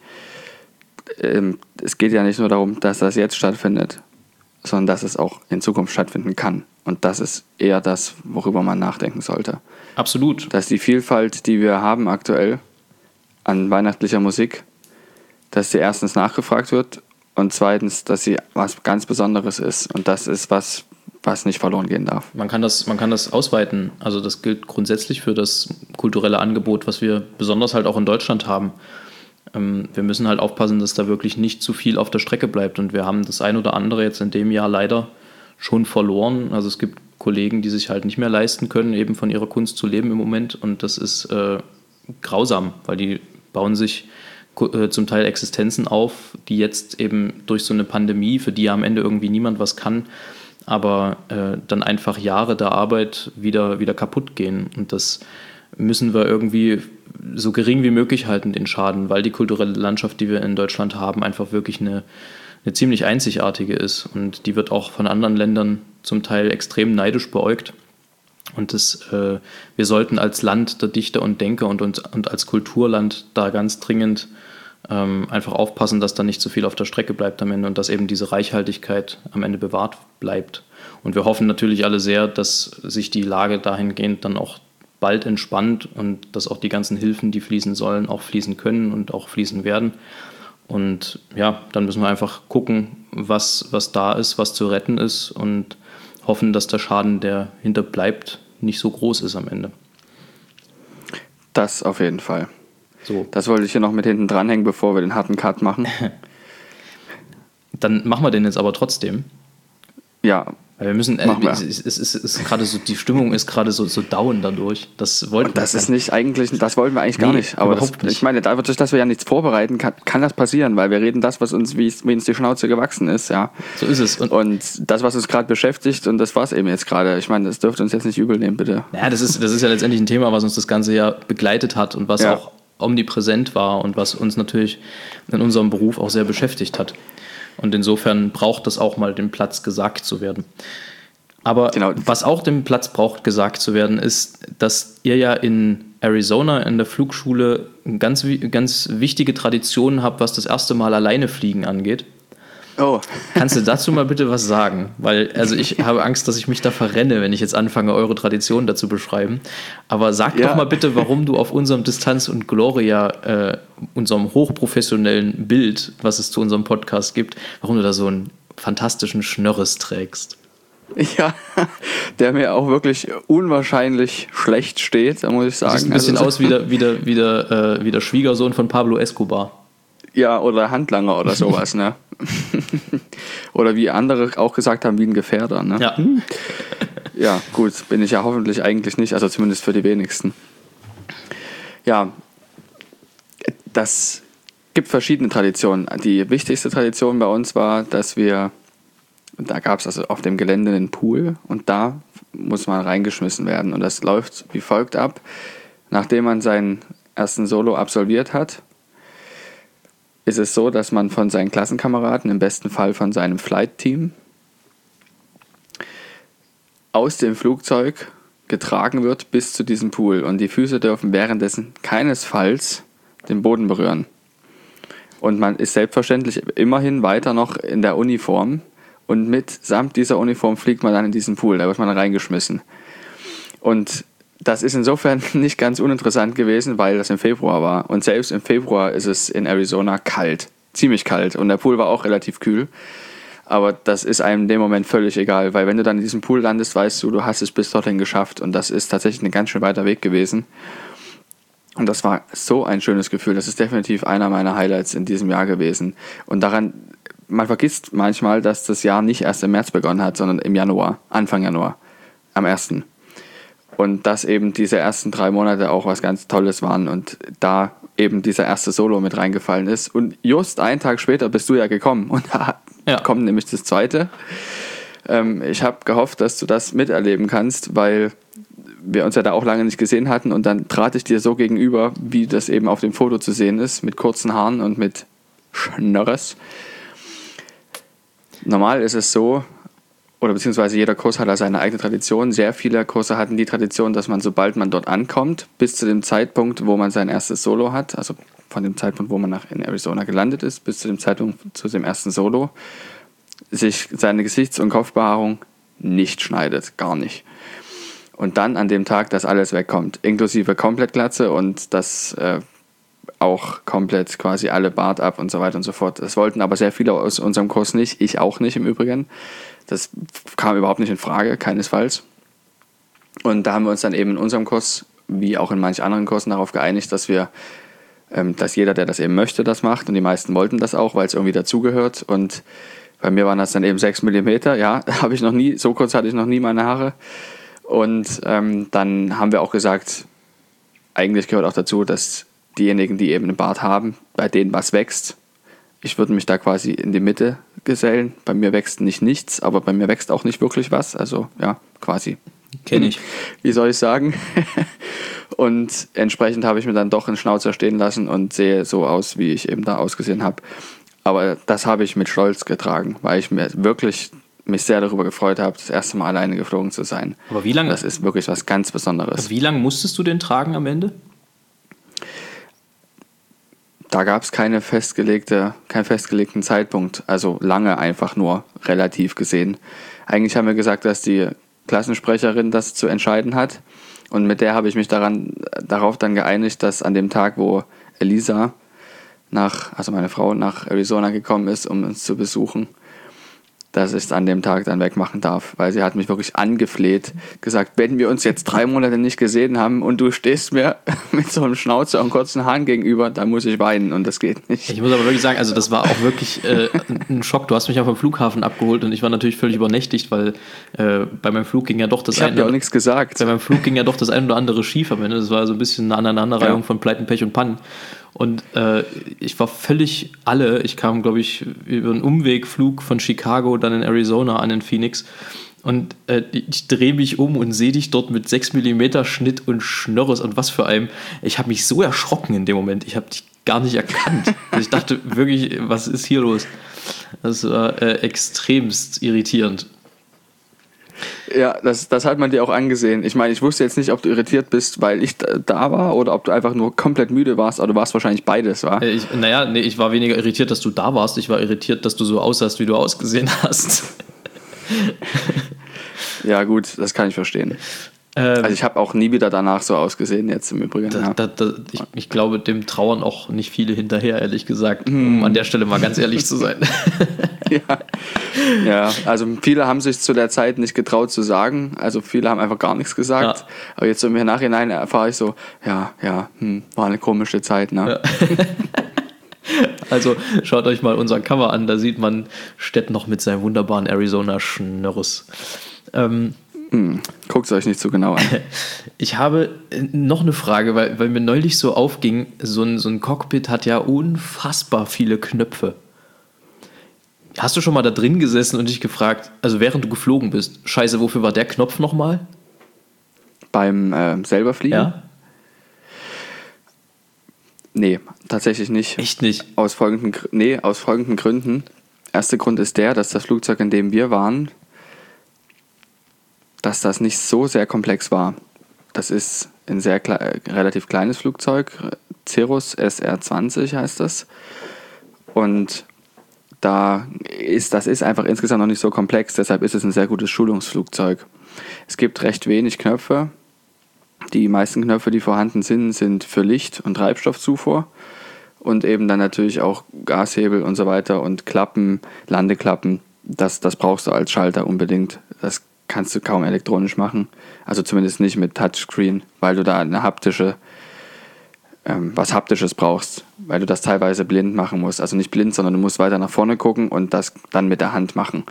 Es geht ja nicht nur darum, dass das jetzt stattfindet, sondern dass es auch in Zukunft stattfinden kann. Und das ist eher das, worüber man nachdenken sollte. Absolut. Dass die Vielfalt, die wir haben aktuell an weihnachtlicher Musik, dass sie erstens nachgefragt wird und zweitens, dass sie was ganz Besonderes ist. Und das ist was nicht verloren gehen darf. Man kann das ausweiten. Also das gilt grundsätzlich für das kulturelle Angebot, was wir besonders halt auch in Deutschland haben. Wir müssen halt aufpassen, dass da wirklich nicht zu viel auf der Strecke bleibt. Und wir haben das ein oder andere jetzt in dem Jahr leider schon verloren. Also es gibt Kollegen, die sich halt nicht mehr leisten können, eben von ihrer Kunst zu leben im Moment. Und das ist grausam, weil die bauen sich zum Teil Existenzen auf, die jetzt eben durch so eine Pandemie, für die ja am Ende irgendwie niemand was kann, aber dann einfach Jahre der Arbeit wieder kaputt gehen. Und das müssen wir irgendwie so gering wie möglich halten, den Schaden, weil die kulturelle Landschaft, die wir in Deutschland haben, einfach wirklich eine ziemlich einzigartige ist. Und die wird auch von anderen Ländern zum Teil extrem neidisch beäugt. Und wir sollten als Land der Dichter und Denker und als Kulturland da ganz dringend einfach aufpassen, dass da nicht zu viel auf der Strecke bleibt am Ende und dass eben diese Reichhaltigkeit am Ende bewahrt bleibt. Und wir hoffen natürlich alle sehr, dass sich die Lage dahingehend dann auch bald entspannt und dass auch die ganzen Hilfen, die fließen sollen, auch fließen können und auch fließen werden. Und ja, dann müssen wir einfach gucken, was da ist, was zu retten ist und hoffen, dass der Schaden, der hinterbleibt, nicht so groß ist am Ende. Das auf jeden Fall. So. Das wollte ich hier noch mit hinten dranhängen, bevor wir den harten Cut machen. Dann machen wir den jetzt aber trotzdem. Ja, Weil wir müssen, Machen wir. es ist gerade so, die Stimmung ist gerade so down dadurch. Das wollten Und das wir ist nicht eigentlich, das wollten wir eigentlich gar nicht. Aber überhaupt nicht. ich meine, dadurch, dass wir ja nichts vorbereiten, kann das passieren, weil wir reden das, was uns, wie uns die Schnauze gewachsen ist, ja. So ist es. Und das, was uns gerade beschäftigt, und das war es eben jetzt gerade. Ich meine, das dürft ihr uns jetzt nicht übel nehmen, bitte. Ja, das ist ja letztendlich ein Thema, was uns das ganze Jahr begleitet hat und was Ja. auch omnipräsent war und was uns natürlich in unserem Beruf auch sehr beschäftigt hat. Und insofern braucht das auch mal den Platz, gesagt zu werden. Aber Genau. was auch den Platz braucht, gesagt zu werden, ist, dass ihr ja in Arizona in der Flugschule ganz wichtige Traditionen habt, was das erste Mal alleine fliegen angeht. Oh, Kannst du dazu mal bitte was sagen? Weil, also ich habe Angst, dass ich mich da verrenne, wenn ich jetzt anfange, eure Traditionen dazu beschreiben. Aber sag Ja. doch mal bitte, warum du auf unserem Distanz und Gloria, unserem hochprofessionellen Bild, was es zu unserem Podcast gibt, warum du da so einen fantastischen Schnörres trägst. ja, der mir auch wirklich unwahrscheinlich schlecht steht, da muss ich sagen. Sieht ein bisschen Also, aus wie der Schwiegersohn von Pablo Escobar. Ja, oder Handlanger oder sowas, ne? Oder wie andere auch gesagt haben, wie ein Gefährder, ne? Ja. Ja, gut, bin ich ja hoffentlich eigentlich nicht, also zumindest für die wenigsten. Ja, das gibt verschiedene Traditionen. Die wichtigste Tradition bei uns war, dass da gab es also auf dem Gelände einen Pool und da muss man reingeschmissen werden. Und das läuft wie folgt ab. Nachdem man seinen ersten Solo absolviert hat, ist es so, dass man von seinen Klassenkameraden, im besten Fall von seinem Flight-Team, aus dem Flugzeug getragen wird bis zu diesem Pool. Und die Füße dürfen währenddessen keinesfalls den Boden berühren. Und man ist selbstverständlich immerhin weiter noch in der Uniform. Und mitsamt dieser Uniform fliegt man dann in diesen Pool. Da wird man reingeschmissen. Und das ist insofern nicht ganz uninteressant gewesen, weil das im Februar war. Und selbst im Februar ist es in Arizona kalt. Ziemlich kalt. Und der Pool war auch relativ kühl. Aber das ist einem in dem Moment völlig egal, weil wenn du dann in diesem Pool landest, weißt du, du hast es bis dorthin geschafft. Und das ist tatsächlich ein ganz schön weiter Weg gewesen. Und das war so ein schönes Gefühl. Das ist definitiv einer meiner Highlights in diesem Jahr gewesen. Und man vergisst manchmal, dass das Jahr nicht erst im März begonnen hat, sondern im Januar, Anfang Januar, am 1. Und dass eben diese ersten 3 Monate auch was ganz Tolles waren und da eben dieser erste Solo mit reingefallen ist. Und just einen Tag später bist du ja gekommen und da kommt nämlich das zweite. Ich habe gehofft, dass du das miterleben kannst, weil wir uns ja da auch lange nicht gesehen hatten und dann trat ich dir so gegenüber, wie das eben auf dem Foto zu sehen ist, mit kurzen Haaren und mit Schnörres. Normal ist es so, oder beziehungsweise jeder Kurs hat da seine eigene Tradition. Sehr viele Kurse hatten die Tradition, dass man, sobald man dort ankommt, bis zu dem Zeitpunkt, wo man sein erstes Solo hat, also von dem Zeitpunkt, wo man in Arizona gelandet ist, bis zu dem Zeitpunkt zu dem ersten Solo, sich seine Gesichts- und Kopfbehaarung nicht schneidet, gar nicht. Und dann an dem Tag, dass alles wegkommt, inklusive Komplettglatze und das auch komplett quasi alle Bart ab und so weiter und so fort. Das wollten aber sehr viele aus unserem Kurs nicht, ich auch nicht im Übrigen. Das kam überhaupt nicht in Frage, keinesfalls. Und da haben wir uns dann eben in unserem Kurs, wie auch in manch anderen Kursen, darauf geeinigt, dass jeder, der das eben möchte, das macht. Und die meisten wollten das auch, weil es irgendwie dazugehört. Und bei mir waren das dann eben 6 mm. Ja, habe ich noch nie, so kurz hatte ich noch nie meine Haare. Und dann haben wir auch gesagt, eigentlich gehört auch dazu, dass diejenigen, die eben einen Bart haben, bei denen was wächst, ich würde mich da quasi in die Mitte gesellen. Bei mir wächst nicht nichts, aber bei mir wächst auch nicht wirklich was. Also ja, quasi. Kenn ich. Wie soll ich sagen? Und entsprechend habe ich mir dann doch einen Schnauzer stehen lassen und sehe so aus, wie ich eben da ausgesehen habe. Aber das habe ich mit Stolz getragen, weil ich mich sehr darüber gefreut habe, das erste Mal alleine geflogen zu sein. Aber wie lange? Das ist wirklich was ganz Besonderes. Wie lange musstest du den tragen am Ende? Da gab es keinen festgelegten Zeitpunkt, also lange einfach nur, relativ gesehen. Eigentlich haben wir gesagt, dass die Klassensprecherin das zu entscheiden hat und mit der habe ich mich darauf dann geeinigt, dass an dem Tag, wo Elisa, also meine Frau, nach Arizona gekommen ist, um uns zu besuchen, dass ich es an dem Tag dann wegmachen darf, weil sie hat mich wirklich angefleht, gesagt, wenn wir uns jetzt 3 Monate nicht gesehen haben und du stehst mir mit so einem Schnauzer und kurzen Haaren gegenüber, dann muss ich weinen und das geht nicht. Ich muss aber wirklich sagen, also das war auch wirklich ein Schock. Du hast mich auf dem Flughafen abgeholt und ich war natürlich völlig übernächtigt, weil bei meinem Flug ging ja doch Ich habe dir auch nichts gesagt. Bei meinem Flug ging ja doch das ein oder andere schief am Ende. Das war so ein bisschen eine Aneinanderreihung von Pleiten, Pech und Pannen. Und ich war völlig ich kam, glaube ich, über einen Umwegflug von Chicago dann in Arizona an in Phoenix und ich drehe mich um und sehe dich dort mit 6 mm Schnitt und Schnörres und was für einem. Ich habe mich so erschrocken in dem Moment, ich habe dich gar nicht erkannt. Also ich dachte wirklich, was ist hier los? Das war extremst irritierend. Ja, das hat man dir auch angesehen. Ich meine, ich wusste jetzt nicht, ob du irritiert bist, weil ich da war oder ob du einfach nur komplett müde warst, aber du warst wahrscheinlich beides, wa? Ich war weniger irritiert, dass du da warst. Ich war irritiert, dass du so aussahst, wie du ausgesehen hast. Ja gut, das kann ich verstehen. Also ich habe auch nie wieder danach so ausgesehen jetzt im Übrigen. Ich glaube, dem trauern auch nicht viele hinterher, ehrlich gesagt, um an der Stelle mal ganz ehrlich zu sein. Ja, also viele haben sich zu der Zeit nicht getraut zu sagen, also viele haben einfach gar nichts gesagt, Ja. aber jetzt im Nachhinein erfahre ich so, war eine komische Zeit, ne? Ja. Also schaut euch mal unser Cover an, da sieht man Stett noch mit seinem wunderbaren Arizona-Schnörres. Guckt es euch nicht so genau an. Ich habe noch eine Frage, weil mir neulich so aufging, so ein Cockpit hat ja unfassbar viele Knöpfe. Hast du schon mal da drin gesessen und dich gefragt, also während du geflogen bist, scheiße, wofür war der Knopf nochmal? Beim selber fliegen? Ja? Nee, tatsächlich nicht. Echt nicht? Aus folgenden Gründen. Erster Grund ist der, dass das Flugzeug, in dem wir waren, dass das nicht so sehr komplex war. Das ist ein relativ kleines Flugzeug, Cirrus SR-20 heißt das. Und das ist einfach insgesamt noch nicht so komplex, deshalb ist es ein sehr gutes Schulungsflugzeug. Es gibt recht wenig Knöpfe. Die meisten Knöpfe, die vorhanden sind für Licht- und Treibstoffzufuhr und eben dann natürlich auch Gashebel und so weiter und Klappen, Landeklappen. Das brauchst du als Schalter unbedingt. Das kannst du kaum elektronisch machen, also zumindest nicht mit Touchscreen, weil du da was Haptisches brauchst, weil du das teilweise blind machen musst. Also nicht blind, sondern du musst weiter nach vorne gucken und das dann mit der Hand machen.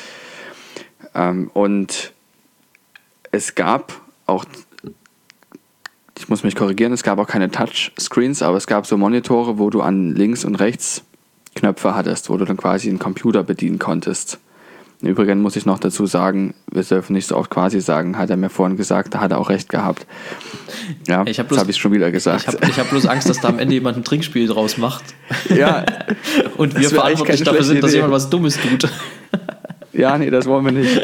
Und es gab auch, ich muss mich korrigieren, es gab auch keine Touchscreens, aber es gab so Monitore, wo du an links und rechts Knöpfe hattest, wo du dann quasi einen Computer bedienen konntest. Im Übrigen muss ich noch dazu sagen, wir dürfen nicht so oft quasi sagen, hat er mir vorhin gesagt, da hat er auch recht gehabt. Ja, das habe ich schon wieder gesagt. Ich hab bloß Angst, dass da am Ende jemand ein Trinkspiel draus macht. Ja. Und wir verantwortlich dafür sind, dass jemand was Dummes tut. Ja, nee, das wollen wir nicht.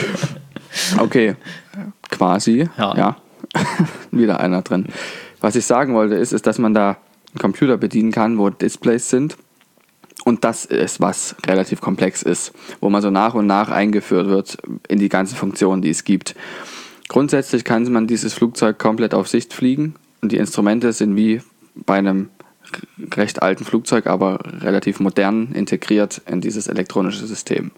Okay, quasi, ja. Wieder einer drin. Was ich sagen wollte, ist, dass man da einen Computer bedienen kann, wo Displays sind. Und das ist, was relativ komplex ist, wo man so nach und nach eingeführt wird in die ganzen Funktionen, die es gibt. Grundsätzlich kann man dieses Flugzeug komplett auf Sicht fliegen und die Instrumente sind wie bei einem recht alten Flugzeug, aber relativ modern integriert in dieses elektronische System.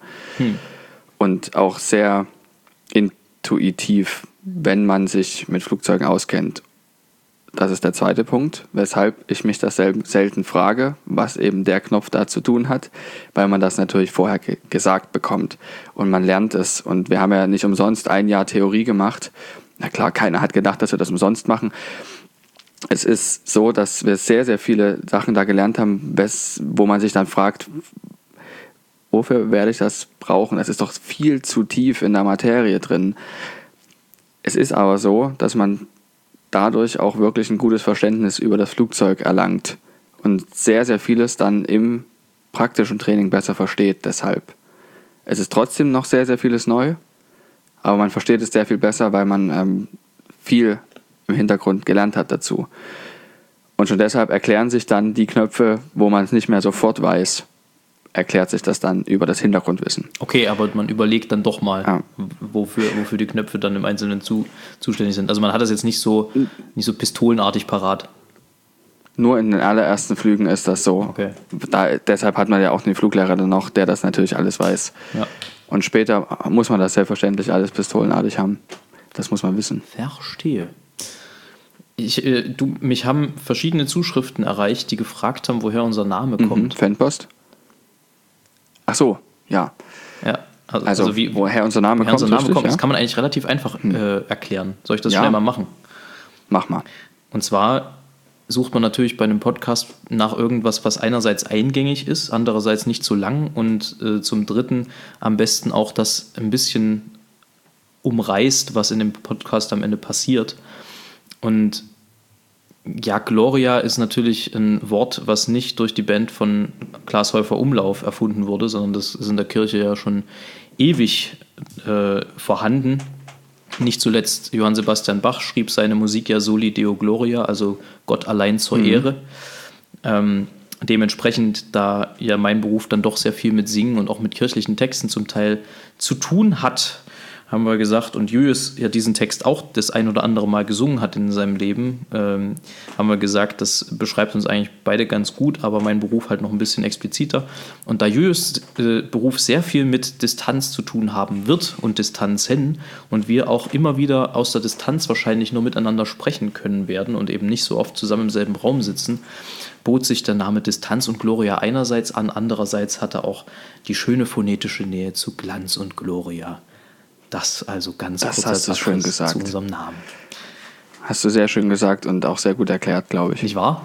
Und auch sehr intuitiv, wenn man sich mit Flugzeugen auskennt. Das ist der zweite Punkt, weshalb ich mich das selten frage, was eben der Knopf da zu tun hat, weil man das natürlich vorher gesagt bekommt und man lernt es. Und wir haben ja nicht umsonst 1 Jahr Theorie gemacht. Na klar, keiner hat gedacht, dass wir das umsonst machen. Es ist so, dass wir sehr, sehr viele Sachen da gelernt haben, wo man sich dann fragt, wofür werde ich das brauchen? Es ist doch viel zu tief in der Materie drin. Es ist aber so, dass man dadurch auch wirklich ein gutes Verständnis über das Flugzeug erlangt und sehr, sehr vieles dann im praktischen Training besser versteht deshalb. Es ist trotzdem noch sehr, sehr vieles neu, aber man versteht es sehr viel besser, weil man viel im Hintergrund gelernt hat dazu. Und schon deshalb erklären sich dann die Knöpfe, wo man es nicht mehr sofort weiß, erklärt sich das dann über das Hintergrundwissen. Okay, aber man überlegt dann doch mal, wofür die Knöpfe dann im Einzelnen zuständig sind. Also man hat das jetzt nicht so pistolenartig parat. Nur in den allerersten Flügen ist das so. Okay. Deshalb hat man ja auch den Fluglehrer dann noch, der das natürlich alles weiß. Ja. Und später muss man das selbstverständlich alles pistolenartig haben. Das muss man wissen. Verstehe. Mich haben verschiedene Zuschriften erreicht, die gefragt haben, woher unser Name kommt. Fanpost? Ach so, ja. Ja, Also woher unser Name kommt, richtig, das kann man eigentlich relativ einfach erklären. Soll ich das Ja. schnell mal machen? Mach mal. Und zwar sucht man natürlich bei einem Podcast nach irgendwas, was einerseits eingängig ist, andererseits nicht so lang und zum Dritten am besten auch das ein bisschen umreißt, was in dem Podcast am Ende passiert. Und ja, Gloria ist natürlich ein Wort, was nicht durch die Band von Klaas Häufer Umlauf erfunden wurde, sondern das ist in der Kirche ja schon ewig vorhanden. Nicht zuletzt Johann Sebastian Bach schrieb seine Musik ja Soli Deo Gloria, also Gott allein zur Ehre. Dementsprechend, da ja mein Beruf dann doch sehr viel mit Singen und auch mit kirchlichen Texten zum Teil zu tun hat, haben wir gesagt, und Julius ja diesen Text auch das ein oder andere Mal gesungen hat in seinem Leben, haben wir gesagt, das beschreibt uns eigentlich beide ganz gut, aber mein Beruf halt noch ein bisschen expliziter. Und da Julius Beruf sehr viel mit Distanz zu tun haben wird und Distanzen und wir auch immer wieder aus der Distanz wahrscheinlich nur miteinander sprechen können werden und eben nicht so oft zusammen im selben Raum sitzen, bot sich der Name Distanz und Gloria einerseits an, andererseits hatte auch die schöne phonetische Nähe zu Glanz und Gloria. Das also ganz kurz hast du schön gesagt. Zu unserem Namen. Hast du sehr schön gesagt und auch sehr gut erklärt, glaube ich. Nicht wahr?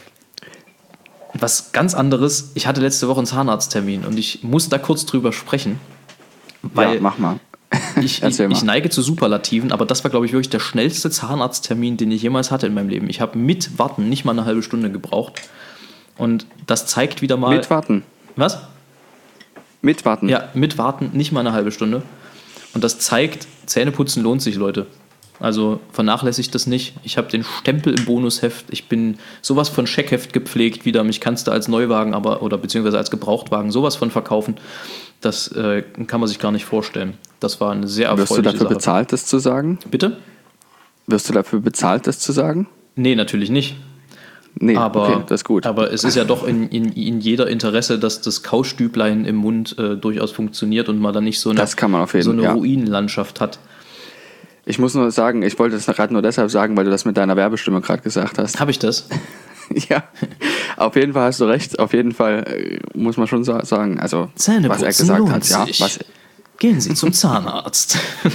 Was ganz anderes, ich hatte letzte Woche einen Zahnarzttermin und ich muss da kurz drüber sprechen. Weil ja, mach mal. Ich neige zu Superlativen, aber das war, glaube ich, wirklich der schnellste Zahnarzttermin, den ich jemals hatte in meinem Leben. Ich habe mit Warten nicht mal eine halbe Stunde gebraucht. Und das zeigt wieder mal... Mit Warten? Was? Mit Warten? Ja, mit Warten nicht mal eine halbe Stunde. Und das zeigt, Zähneputzen lohnt sich, Leute. Also vernachlässigt das nicht. Ich habe den Stempel im Bonusheft. Ich bin sowas von Scheckheft gepflegt wieder. Mich kannst du als Neuwagen oder beziehungsweise als Gebrauchtwagen sowas von verkaufen. Das kann man sich gar nicht vorstellen. Das war eine sehr erfreuliche Sache. Wirst du dafür bezahlt, das zu sagen? Bitte? Wirst du dafür bezahlt, das zu sagen? Nee, natürlich nicht. Nee, aber, okay, das ist gut. Aber es ist ja doch in jeder Interesse, dass das Kaustüblein im Mund durchaus funktioniert und man dann nicht so eine Ruinenlandschaft hat. Ich muss nur sagen, ich wollte das gerade nur deshalb sagen, weil du das mit deiner Werbestimme gerade gesagt hast. Habe ich das? Ja, auf jeden Fall hast du recht. Auf jeden Fall muss man schon sagen, also Zähneputzen was er gesagt lohnt hat. Ja, sich. Gehen Sie zum Zahnarzt.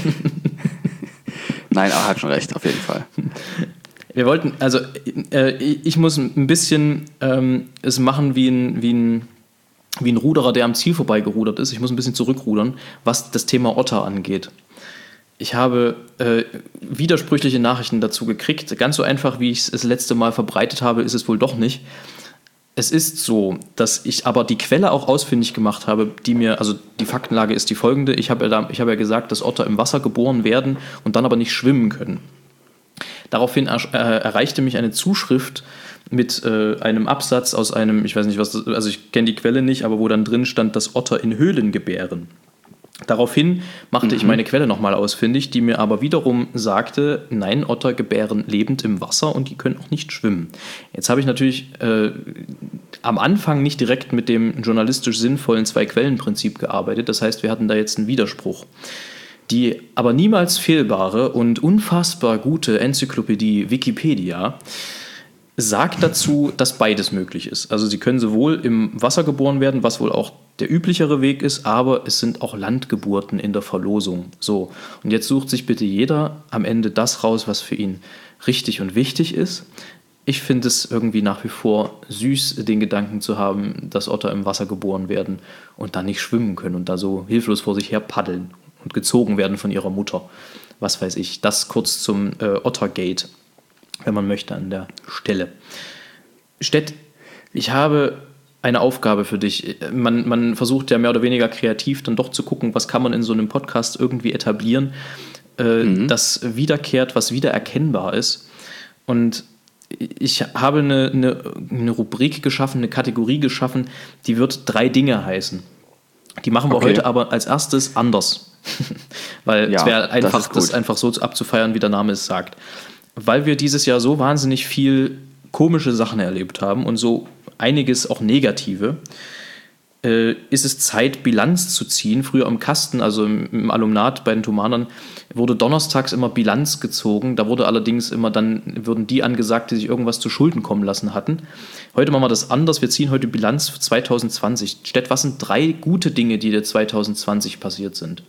Nein, er hat schon recht, auf jeden Fall. Wir wollten, also ich muss ein bisschen es machen wie ein Ruderer, der am Ziel vorbeigerudert ist. Ich muss ein bisschen zurückrudern, was das Thema Otter angeht. Ich habe widersprüchliche Nachrichten dazu gekriegt. Ganz so einfach, wie ich es das letzte Mal verbreitet habe, ist es wohl doch nicht. Es ist so, dass ich aber die Quelle auch ausfindig gemacht habe, also die Faktenlage ist die folgende. Ich habe ja gesagt, dass Otter im Wasser geboren werden und dann aber nicht schwimmen können. Daraufhin erreichte mich eine Zuschrift mit einem Absatz aus einem, ich weiß nicht was, also ich kenne die Quelle nicht, aber wo dann drin stand, dass Otter in Höhlen gebären. Daraufhin machte ich meine Quelle nochmal ausfindig, die mir aber wiederum sagte, nein, Otter gebären lebend im Wasser und die können auch nicht schwimmen. Jetzt habe ich natürlich am Anfang nicht direkt mit dem journalistisch sinnvollen Zwei-Quellen-Prinzip gearbeitet, das heißt, wir hatten da jetzt einen Widerspruch. Die aber niemals fehlbare und unfassbar gute Enzyklopädie Wikipedia sagt dazu, dass beides möglich ist. Also sie können sowohl im Wasser geboren werden, was wohl auch der üblichere Weg ist, aber es sind auch Landgeburten in der Verlosung. So, und jetzt sucht sich bitte jeder am Ende das raus, was für ihn richtig und wichtig ist. Ich finde es irgendwie nach wie vor süß, den Gedanken zu haben, dass Otter im Wasser geboren werden und dann nicht schwimmen können und da so hilflos vor sich her paddeln und gezogen werden von ihrer Mutter. Was weiß ich. Das kurz zum Ottergate, wenn man möchte, an der Stelle. Stett, ich habe eine Aufgabe für dich. Man versucht ja mehr oder weniger kreativ dann doch zu gucken, was kann man in so einem Podcast irgendwie etablieren, das wiederkehrt, was wiedererkennbar ist. Und ich habe eine Rubrik geschaffen, eine Kategorie geschaffen, die wird 3 Dinge heißen. Die machen wir heute aber als erstes anders. Weil es wäre einfach, das einfach so abzufeiern, wie der Name es sagt. Weil wir dieses Jahr so wahnsinnig viel komische Sachen erlebt haben und so einiges auch negative, ist es Zeit, Bilanz zu ziehen. Früher am Kasten, also im Alumnat bei den Thomanern, wurde donnerstags immer Bilanz gezogen. Da wurde allerdings immer wurden die angesagt, die sich irgendwas zu Schulden kommen lassen hatten. Heute machen wir das anders. Wir ziehen heute Bilanz für 2020. Stett, was sind 3 gute Dinge, die dir 2020 passiert sind?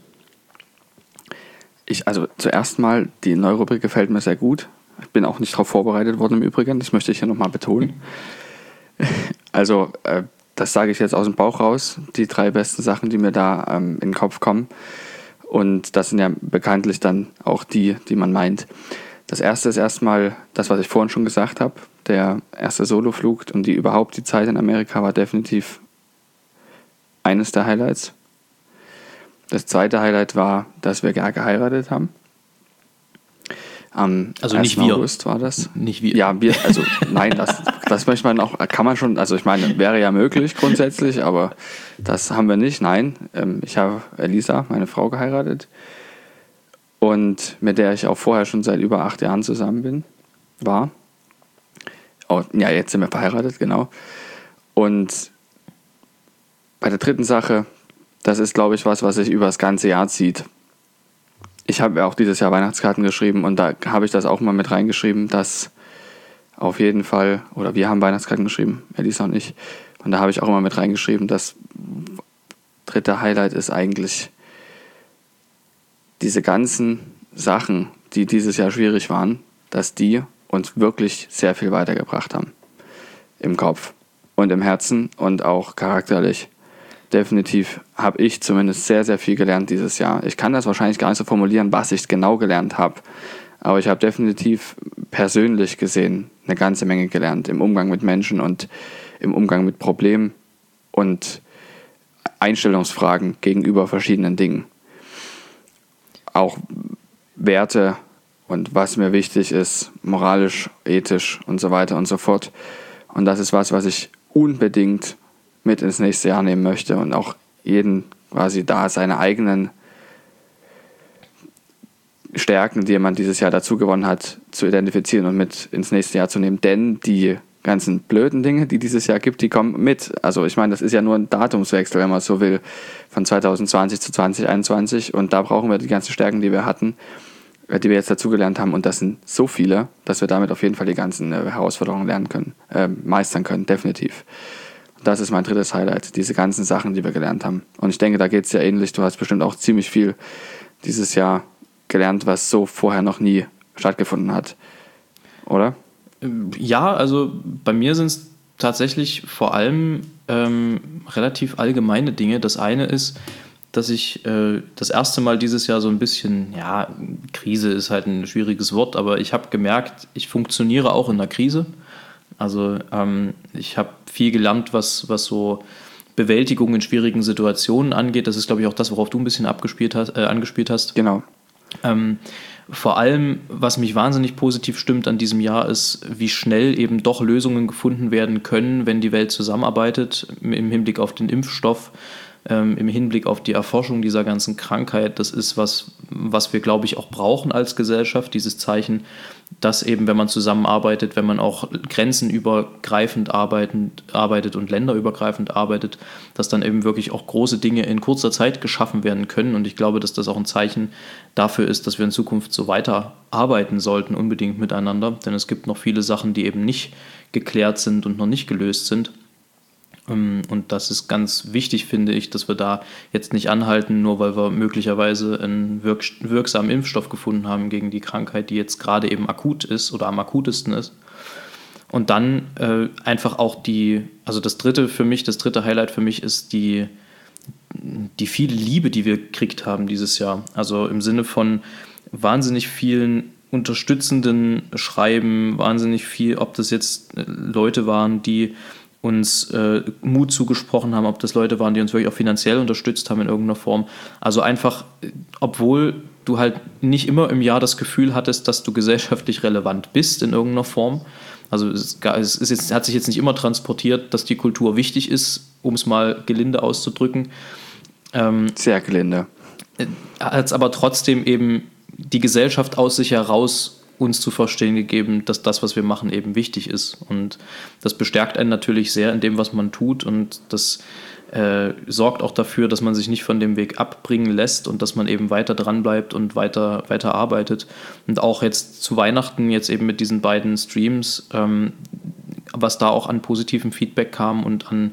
Also zuerst mal, die neue Rubrik gefällt mir sehr gut. Ich bin auch nicht darauf vorbereitet worden im Übrigen. Das möchte ich hier nochmal betonen. Also, das sage ich jetzt aus dem Bauch raus, die 3 besten Sachen, die mir da in den Kopf kommen. Und das sind ja bekanntlich dann auch die man meint. Das erste ist erstmal das, was ich vorhin schon gesagt habe, der erste Soloflug und die Zeit in Amerika war definitiv eines der Highlights. Das zweite Highlight war, dass wir geheiratet haben. Am also 1. nicht wir. August war das. Nicht wir. Ja, nein, das möchte man auch, kann man schon, also ich meine, wäre ja möglich grundsätzlich, aber das haben wir nicht, nein. Ich habe Elisa, meine Frau, geheiratet und mit der ich auch vorher schon seit über 8 Jahren zusammen war. Oh, ja, jetzt sind wir verheiratet, genau. Und bei der dritten Sache, das ist, glaube ich, was sich über das ganze Jahr zieht. Ich habe ja auch dieses Jahr Weihnachtskarten geschrieben und da habe ich das auch mal mit reingeschrieben, dass auf jeden Fall, oder wir haben Weihnachtskarten geschrieben, Elisa und ich, und da habe ich auch immer mit reingeschrieben, das dritte Highlight ist eigentlich diese ganzen Sachen, die dieses Jahr schwierig waren, dass die uns wirklich sehr viel weitergebracht haben. Im Kopf und im Herzen und auch charakterlich. Definitiv habe ich zumindest sehr, sehr viel gelernt dieses Jahr. Ich kann das wahrscheinlich gar nicht so formulieren, was ich genau gelernt habe. Aber ich habe definitiv persönlich gesehen eine ganze Menge gelernt im Umgang mit Menschen und im Umgang mit Problemen und Einstellungsfragen gegenüber verschiedenen Dingen. Auch Werte und was mir wichtig ist, moralisch, ethisch und so weiter und so fort. Und das ist was ich unbedingt mit ins nächste Jahr nehmen möchte und auch jeden quasi da seine eigenen Stärken, die man dieses Jahr dazu gewonnen hat, zu identifizieren und mit ins nächste Jahr zu nehmen. Denn die ganzen blöden Dinge, die dieses Jahr gibt, die kommen mit. Also ich meine, das ist ja nur ein Datumswechsel, wenn man so will, von 2020 zu 2021 und da brauchen wir die ganzen Stärken, die wir hatten, die wir jetzt dazugelernt haben und das sind so viele, dass wir damit auf jeden Fall die ganzen Herausforderungen lernen können, meistern können, definitiv. Das ist mein drittes Highlight, diese ganzen Sachen, die wir gelernt haben. Und ich denke, da geht es ja ähnlich. Du hast bestimmt auch ziemlich viel dieses Jahr gelernt, was so vorher noch nie stattgefunden hat. Oder? Ja, also bei mir sind es tatsächlich vor allem relativ allgemeine Dinge. Das eine ist, dass ich das erste Mal dieses Jahr so ein bisschen, ja, Krise ist halt ein schwieriges Wort, aber ich habe gemerkt, ich funktioniere auch in der Krise. Also ich habe viel gelernt, was so Bewältigung in schwierigen Situationen angeht. Das ist, glaube ich, auch das, worauf du ein bisschen angespielt hast. Genau. Vor allem, was mich wahnsinnig positiv stimmt an diesem Jahr, ist, wie schnell eben doch Lösungen gefunden werden können, wenn die Welt zusammenarbeitet, im Hinblick auf den Impfstoff, im Hinblick auf die Erforschung dieser ganzen Krankheit. Das ist was wir, glaube ich, auch brauchen als Gesellschaft, dieses Zeichen, dass eben, wenn man zusammenarbeitet, wenn man auch grenzenübergreifend arbeitet und länderübergreifend arbeitet, dass dann eben wirklich auch große Dinge in kurzer Zeit geschaffen werden können. Und ich glaube, dass das auch ein Zeichen dafür ist, dass wir in Zukunft so weiter arbeiten sollten, unbedingt miteinander. Denn es gibt noch viele Sachen, die eben nicht geklärt sind und noch nicht gelöst sind. Und das ist ganz wichtig, finde ich, dass wir da jetzt nicht anhalten, nur weil wir möglicherweise einen wirksamen Impfstoff gefunden haben gegen die Krankheit, die jetzt gerade eben akut ist oder am akutesten ist. Und dann einfach auch also das dritte Highlight für mich ist die viele Liebe, die wir gekriegt haben dieses Jahr. Also im Sinne von wahnsinnig vielen unterstützenden Schreiben, wahnsinnig viel, ob das jetzt Leute waren, die uns Mut zugesprochen haben, ob das Leute waren, die uns wirklich auch finanziell unterstützt haben in irgendeiner Form. Also einfach, obwohl du halt nicht immer im Jahr das Gefühl hattest, dass du gesellschaftlich relevant bist in irgendeiner Form. Also hat sich jetzt nicht immer transportiert, dass die Kultur wichtig ist, um es mal gelinde auszudrücken. Sehr gelinde. Hat es aber trotzdem eben die Gesellschaft aus sich heraus uns zu verstehen gegeben, dass das, was wir machen, eben wichtig ist. Und das bestärkt einen natürlich sehr in dem, was man tut. Und das sorgt auch dafür, dass man sich nicht von dem Weg abbringen lässt und dass man eben weiter dran bleibt und weiter arbeitet. Und auch jetzt zu Weihnachten, jetzt eben mit diesen beiden Streams, was da auch an positivem Feedback kam und an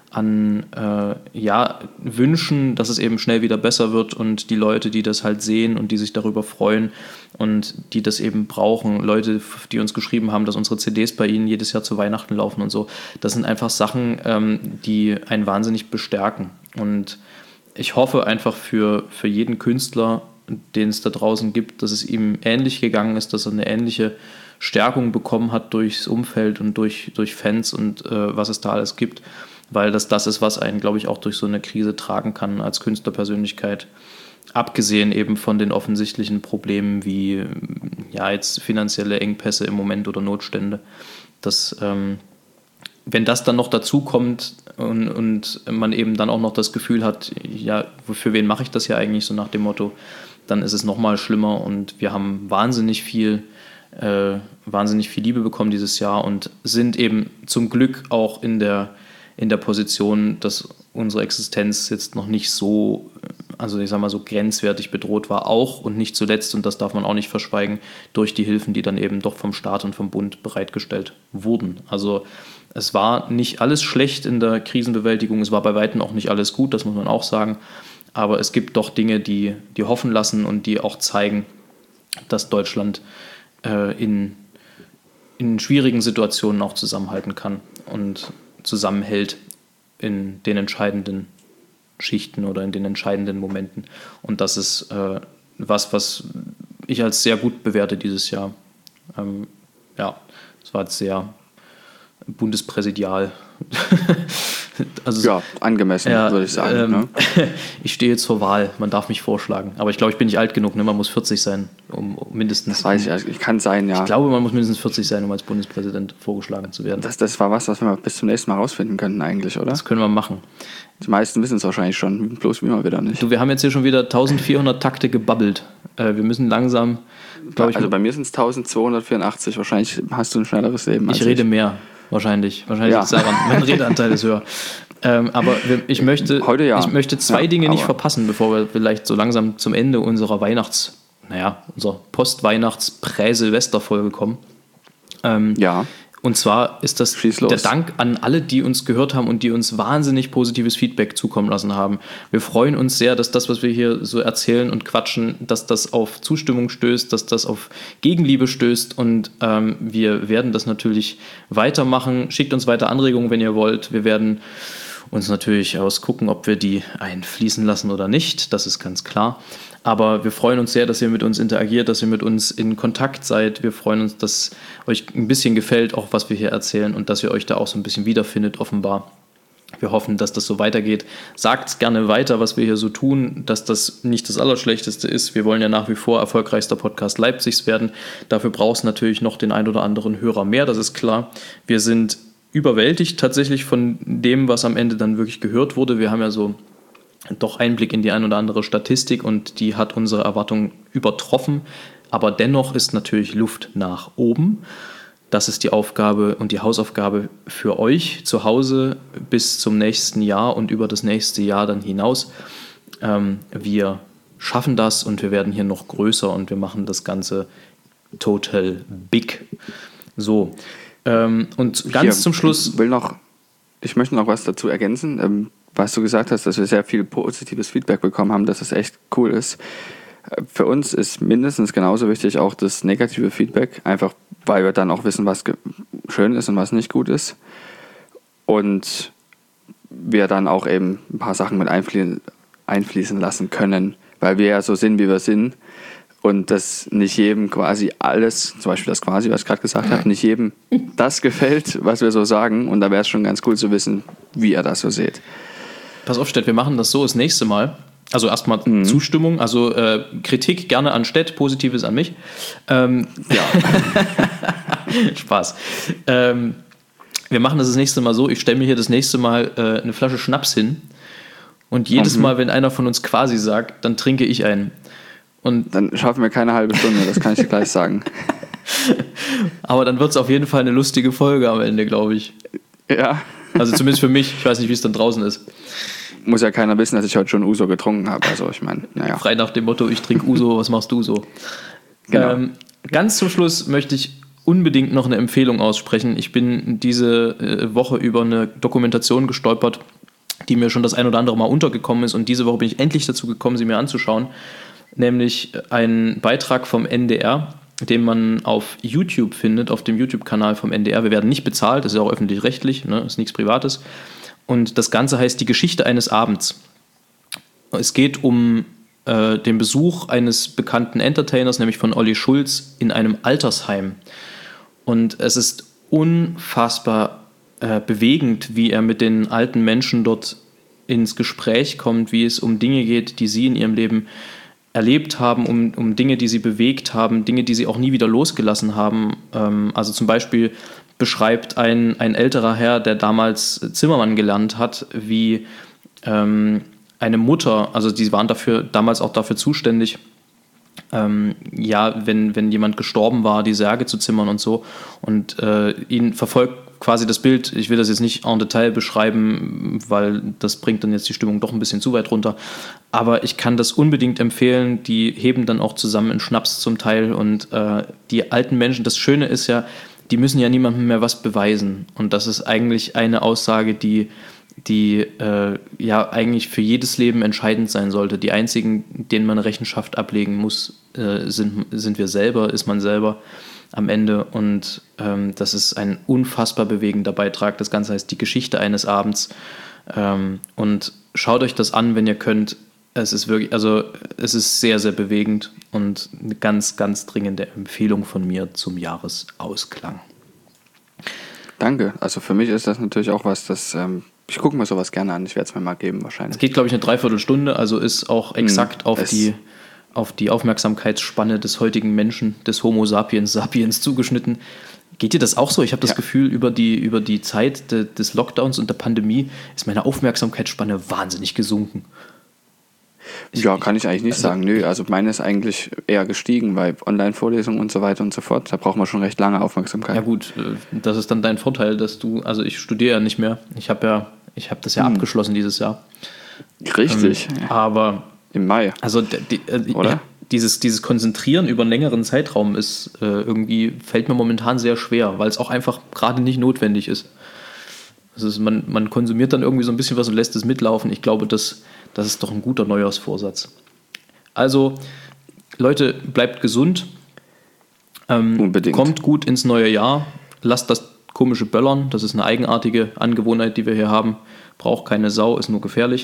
Wünschen, dass es eben schnell wieder besser wird und die Leute, die das halt sehen und die sich darüber freuen und die das eben brauchen, Leute, die uns geschrieben haben, dass unsere CDs bei ihnen jedes Jahr zu Weihnachten laufen und so, das sind einfach Sachen, die einen wahnsinnig bestärken. Und ich hoffe einfach für jeden Künstler, den es da draußen gibt, dass es ihm ähnlich gegangen ist, dass er eine ähnliche Stärkung bekommen hat durchs Umfeld und durch Fans und was es da alles gibt. Weil das ist, was einen, glaube ich, auch durch so eine Krise tragen kann als Künstlerpersönlichkeit. Abgesehen eben von den offensichtlichen Problemen wie jetzt finanzielle Engpässe im Moment oder Notstände. Dass, wenn das dann noch dazu kommt und man eben dann auch noch das Gefühl hat, ja, für wen mache ich das ja eigentlich, so nach dem Motto, dann ist es nochmal schlimmer und wir haben wahnsinnig viel Liebe bekommen dieses Jahr und sind eben zum Glück auch in der Position, dass unsere Existenz jetzt noch nicht so, also ich sag mal so grenzwertig bedroht war, auch und nicht zuletzt, und das darf man auch nicht verschweigen, durch die Hilfen, die dann eben doch vom Staat und vom Bund bereitgestellt wurden. Also es war nicht alles schlecht in der Krisenbewältigung, es war bei weitem auch nicht alles gut, das muss man auch sagen, aber es gibt doch Dinge, die hoffen lassen und die auch zeigen, dass Deutschland in schwierigen Situationen auch zusammenhalten kann und zusammenhält in den entscheidenden Schichten oder in den entscheidenden Momenten. Und das ist was ich als sehr gut bewerte dieses Jahr. Es war jetzt sehr bundespräsidial. Also, ja, angemessen, würde ich sagen. Ne? Ich stehe jetzt zur Wahl, man darf mich vorschlagen. Aber ich glaube, ich bin nicht alt genug, ne? Man muss 40 sein, um mindestens... Das weiß ich, kann sein, ja. Ich glaube, man muss mindestens 40 sein, um als Bundespräsident vorgeschlagen zu werden. Das war was wir bis zum nächsten Mal rausfinden könnten eigentlich, oder? Das können wir machen. Die meisten wissen es wahrscheinlich schon, bloß wie immer wieder nicht. Du, wir haben jetzt hier schon wieder 1400 Takte gebabbelt. Wir müssen langsam... Also bei mir sind es 1284, wahrscheinlich hast du ein schnelleres Leben als ich. Rede mehr. Wahrscheinlich ja. Liegt es daran, mein Redeanteil ist höher. Aber ich möchte zwei Dinge nicht verpassen, bevor wir vielleicht so langsam zum Ende unserer unserer Post-Weihnachts-Prä-Silvester-Folge kommen. Und zwar ist das der Dank an alle, die uns gehört haben und die uns wahnsinnig positives Feedback zukommen lassen haben. Wir freuen uns sehr, dass das, was wir hier so erzählen und quatschen, dass das auf Zustimmung stößt, dass das auf Gegenliebe stößt und wir werden das natürlich weitermachen. Schickt uns weiter Anregungen, wenn ihr wollt. Wir werden uns natürlich ausgucken, ob wir die einfließen lassen oder nicht. Das ist ganz klar. Aber wir freuen uns sehr, dass ihr mit uns interagiert, dass ihr mit uns in Kontakt seid. Wir freuen uns, dass euch ein bisschen gefällt, auch was wir hier erzählen und dass ihr euch da auch so ein bisschen wiederfindet, offenbar. Wir hoffen, dass das so weitergeht. Sagt gerne weiter, was wir hier so tun, dass das nicht das Allerschlechteste ist. Wir wollen ja nach wie vor erfolgreichster Podcast Leipzigs werden. Dafür braucht es natürlich noch den ein oder anderen Hörer mehr, das ist klar. Wir sind überwältigt tatsächlich von dem, was am Ende dann wirklich gehört wurde. Wir haben ja so doch Einblick in die ein oder andere Statistik und die hat unsere Erwartungen übertroffen. Aber dennoch ist natürlich Luft nach oben. Das ist die Aufgabe und die Hausaufgabe für euch zu Hause bis zum nächsten Jahr und über das nächste Jahr dann hinaus. Wir schaffen das und wir werden hier noch größer und wir machen das Ganze total big. So, und ganz zum Schluss... Ich möchte noch was dazu ergänzen. Was du gesagt hast, dass wir sehr viel positives Feedback bekommen haben, dass das echt cool ist. Für uns ist mindestens genauso wichtig auch das negative Feedback, einfach weil wir dann auch wissen, was schön ist und was nicht gut ist. Und wir dann auch eben ein paar Sachen mit einfließen lassen können, weil wir ja so sind, wie wir sind. Und dass nicht jedem quasi alles, zum Beispiel das quasi, was ich gerade gesagt habe, nicht jedem das gefällt, was wir so sagen. Und da wäre es schon ganz cool zu wissen, wie ihr das so seht. Pass auf, Stett, wir machen das so das nächste Mal. Also erstmal Zustimmung, also Kritik gerne an Stett, Positives an mich. Ja. Spaß. Wir machen das nächste Mal so, ich stelle mir hier das nächste Mal eine Flasche Schnaps hin und jedes Mal, wenn einer von uns quasi sagt, dann trinke ich einen. Und dann schaffen wir keine halbe Stunde, das kann ich dir gleich sagen. Aber dann wird es auf jeden Fall eine lustige Folge am Ende, glaube ich. Ja. Also zumindest für mich. Ich weiß nicht, wie es dann draußen ist. Muss ja keiner wissen, dass ich heute schon Uso getrunken habe. Also ich meine, naja. Frei nach dem Motto, ich trinke Uso, was machst du so? Genau. Ganz zum Schluss möchte ich unbedingt noch eine Empfehlung aussprechen. Ich bin diese Woche über eine Dokumentation gestolpert, die mir schon das ein oder andere Mal untergekommen ist. Und diese Woche bin ich endlich dazu gekommen, sie mir anzuschauen. Nämlich ein Beitrag vom NDR, den man auf YouTube findet, auf dem YouTube-Kanal vom NDR. Wir werden nicht bezahlt, das ist ja auch öffentlich-rechtlich, ne? Ist nichts Privates. Und das Ganze heißt Die Geschichte eines Abends. Es geht um den Besuch eines bekannten Entertainers, nämlich von Olli Schulz, in einem Altersheim. Und es ist unfassbar bewegend, wie er mit den alten Menschen dort ins Gespräch kommt, wie es um Dinge geht, die sie in ihrem Leben erlebt haben, um Dinge, die sie bewegt haben, Dinge, die sie auch nie wieder losgelassen haben. Also zum Beispiel beschreibt ein älterer Herr, der damals Zimmermann gelernt hat, wie eine Mutter, also die waren damals auch dafür zuständig, wenn jemand gestorben war, die Särge zu zimmern und so. Und ihn verfolgt quasi das Bild, ich will das jetzt nicht en Detail beschreiben, weil das bringt dann jetzt die Stimmung doch ein bisschen zu weit runter. Aber ich kann das unbedingt empfehlen. Die heben dann auch zusammen einen Schnaps zum Teil. Und die alten Menschen, das Schöne ist ja, die müssen ja niemandem mehr was beweisen. Und das ist eigentlich eine Aussage, die eigentlich für jedes Leben entscheidend sein sollte. Die einzigen, denen man Rechenschaft ablegen muss, sind wir selber, ist man selber am Ende. Und das ist ein unfassbar bewegender Beitrag. Das Ganze heißt Die Geschichte eines Abends. Und schaut euch das an, wenn ihr könnt. Es ist wirklich, also es ist sehr, sehr bewegend und eine ganz, ganz dringende Empfehlung von mir zum Jahresausklang. Danke. Also für mich ist das natürlich auch was, das ich gucke mir sowas gerne an. Ich werde es mir mal geben wahrscheinlich. Es geht, glaube ich, eine Dreiviertelstunde, also ist auch exakt auf die Aufmerksamkeitsspanne des heutigen Menschen, des Homo sapiens zugeschnitten. Geht dir das auch so? Ich habe das Gefühl, über die Zeit des Lockdowns und der Pandemie ist meine Aufmerksamkeitsspanne wahnsinnig gesunken. Kann ich eigentlich nicht sagen. Nö, also meine ist eigentlich eher gestiegen, weil Online-Vorlesungen und so weiter und so fort, da braucht man schon recht lange Aufmerksamkeit. Ja gut, das ist dann dein Vorteil, dass also ich studiere ja nicht mehr. Ich habe das ja abgeschlossen dieses Jahr. Richtig. Aber im Mai. Also dieses Konzentrieren über einen längeren Zeitraum ist fällt mir momentan sehr schwer, weil es auch einfach gerade nicht notwendig ist. Also man konsumiert dann irgendwie so ein bisschen was und lässt es mitlaufen. Ich glaube, das ist doch ein guter Neujahrsvorsatz. Also, Leute, bleibt gesund. Unbedingt. Kommt gut ins neue Jahr. Lasst das komische Böllern. Das ist eine eigenartige Angewohnheit, die wir hier haben. Braucht keine Sau, ist nur gefährlich.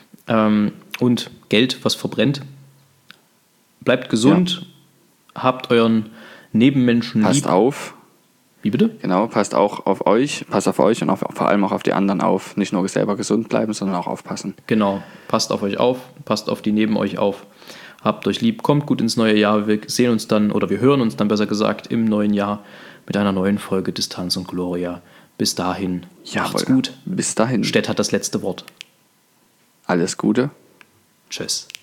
Und Geld, was verbrennt. Bleibt gesund. Ja. Habt euren Nebenmenschen lieb. Passt auf. Wie bitte? Genau, passt auf euch und vor allem auch auf die anderen auf. Nicht nur selber gesund bleiben, sondern auch aufpassen. Genau, passt auf euch auf, passt auf die neben euch auf. Habt euch lieb, kommt gut ins neue Jahr. Wir sehen uns dann, oder wir hören uns dann besser gesagt, im neuen Jahr mit einer neuen Folge Distanz und Gloria. Bis dahin, macht's gut. Bis dahin. Stett hat das letzte Wort. Alles Gute. Tschüss.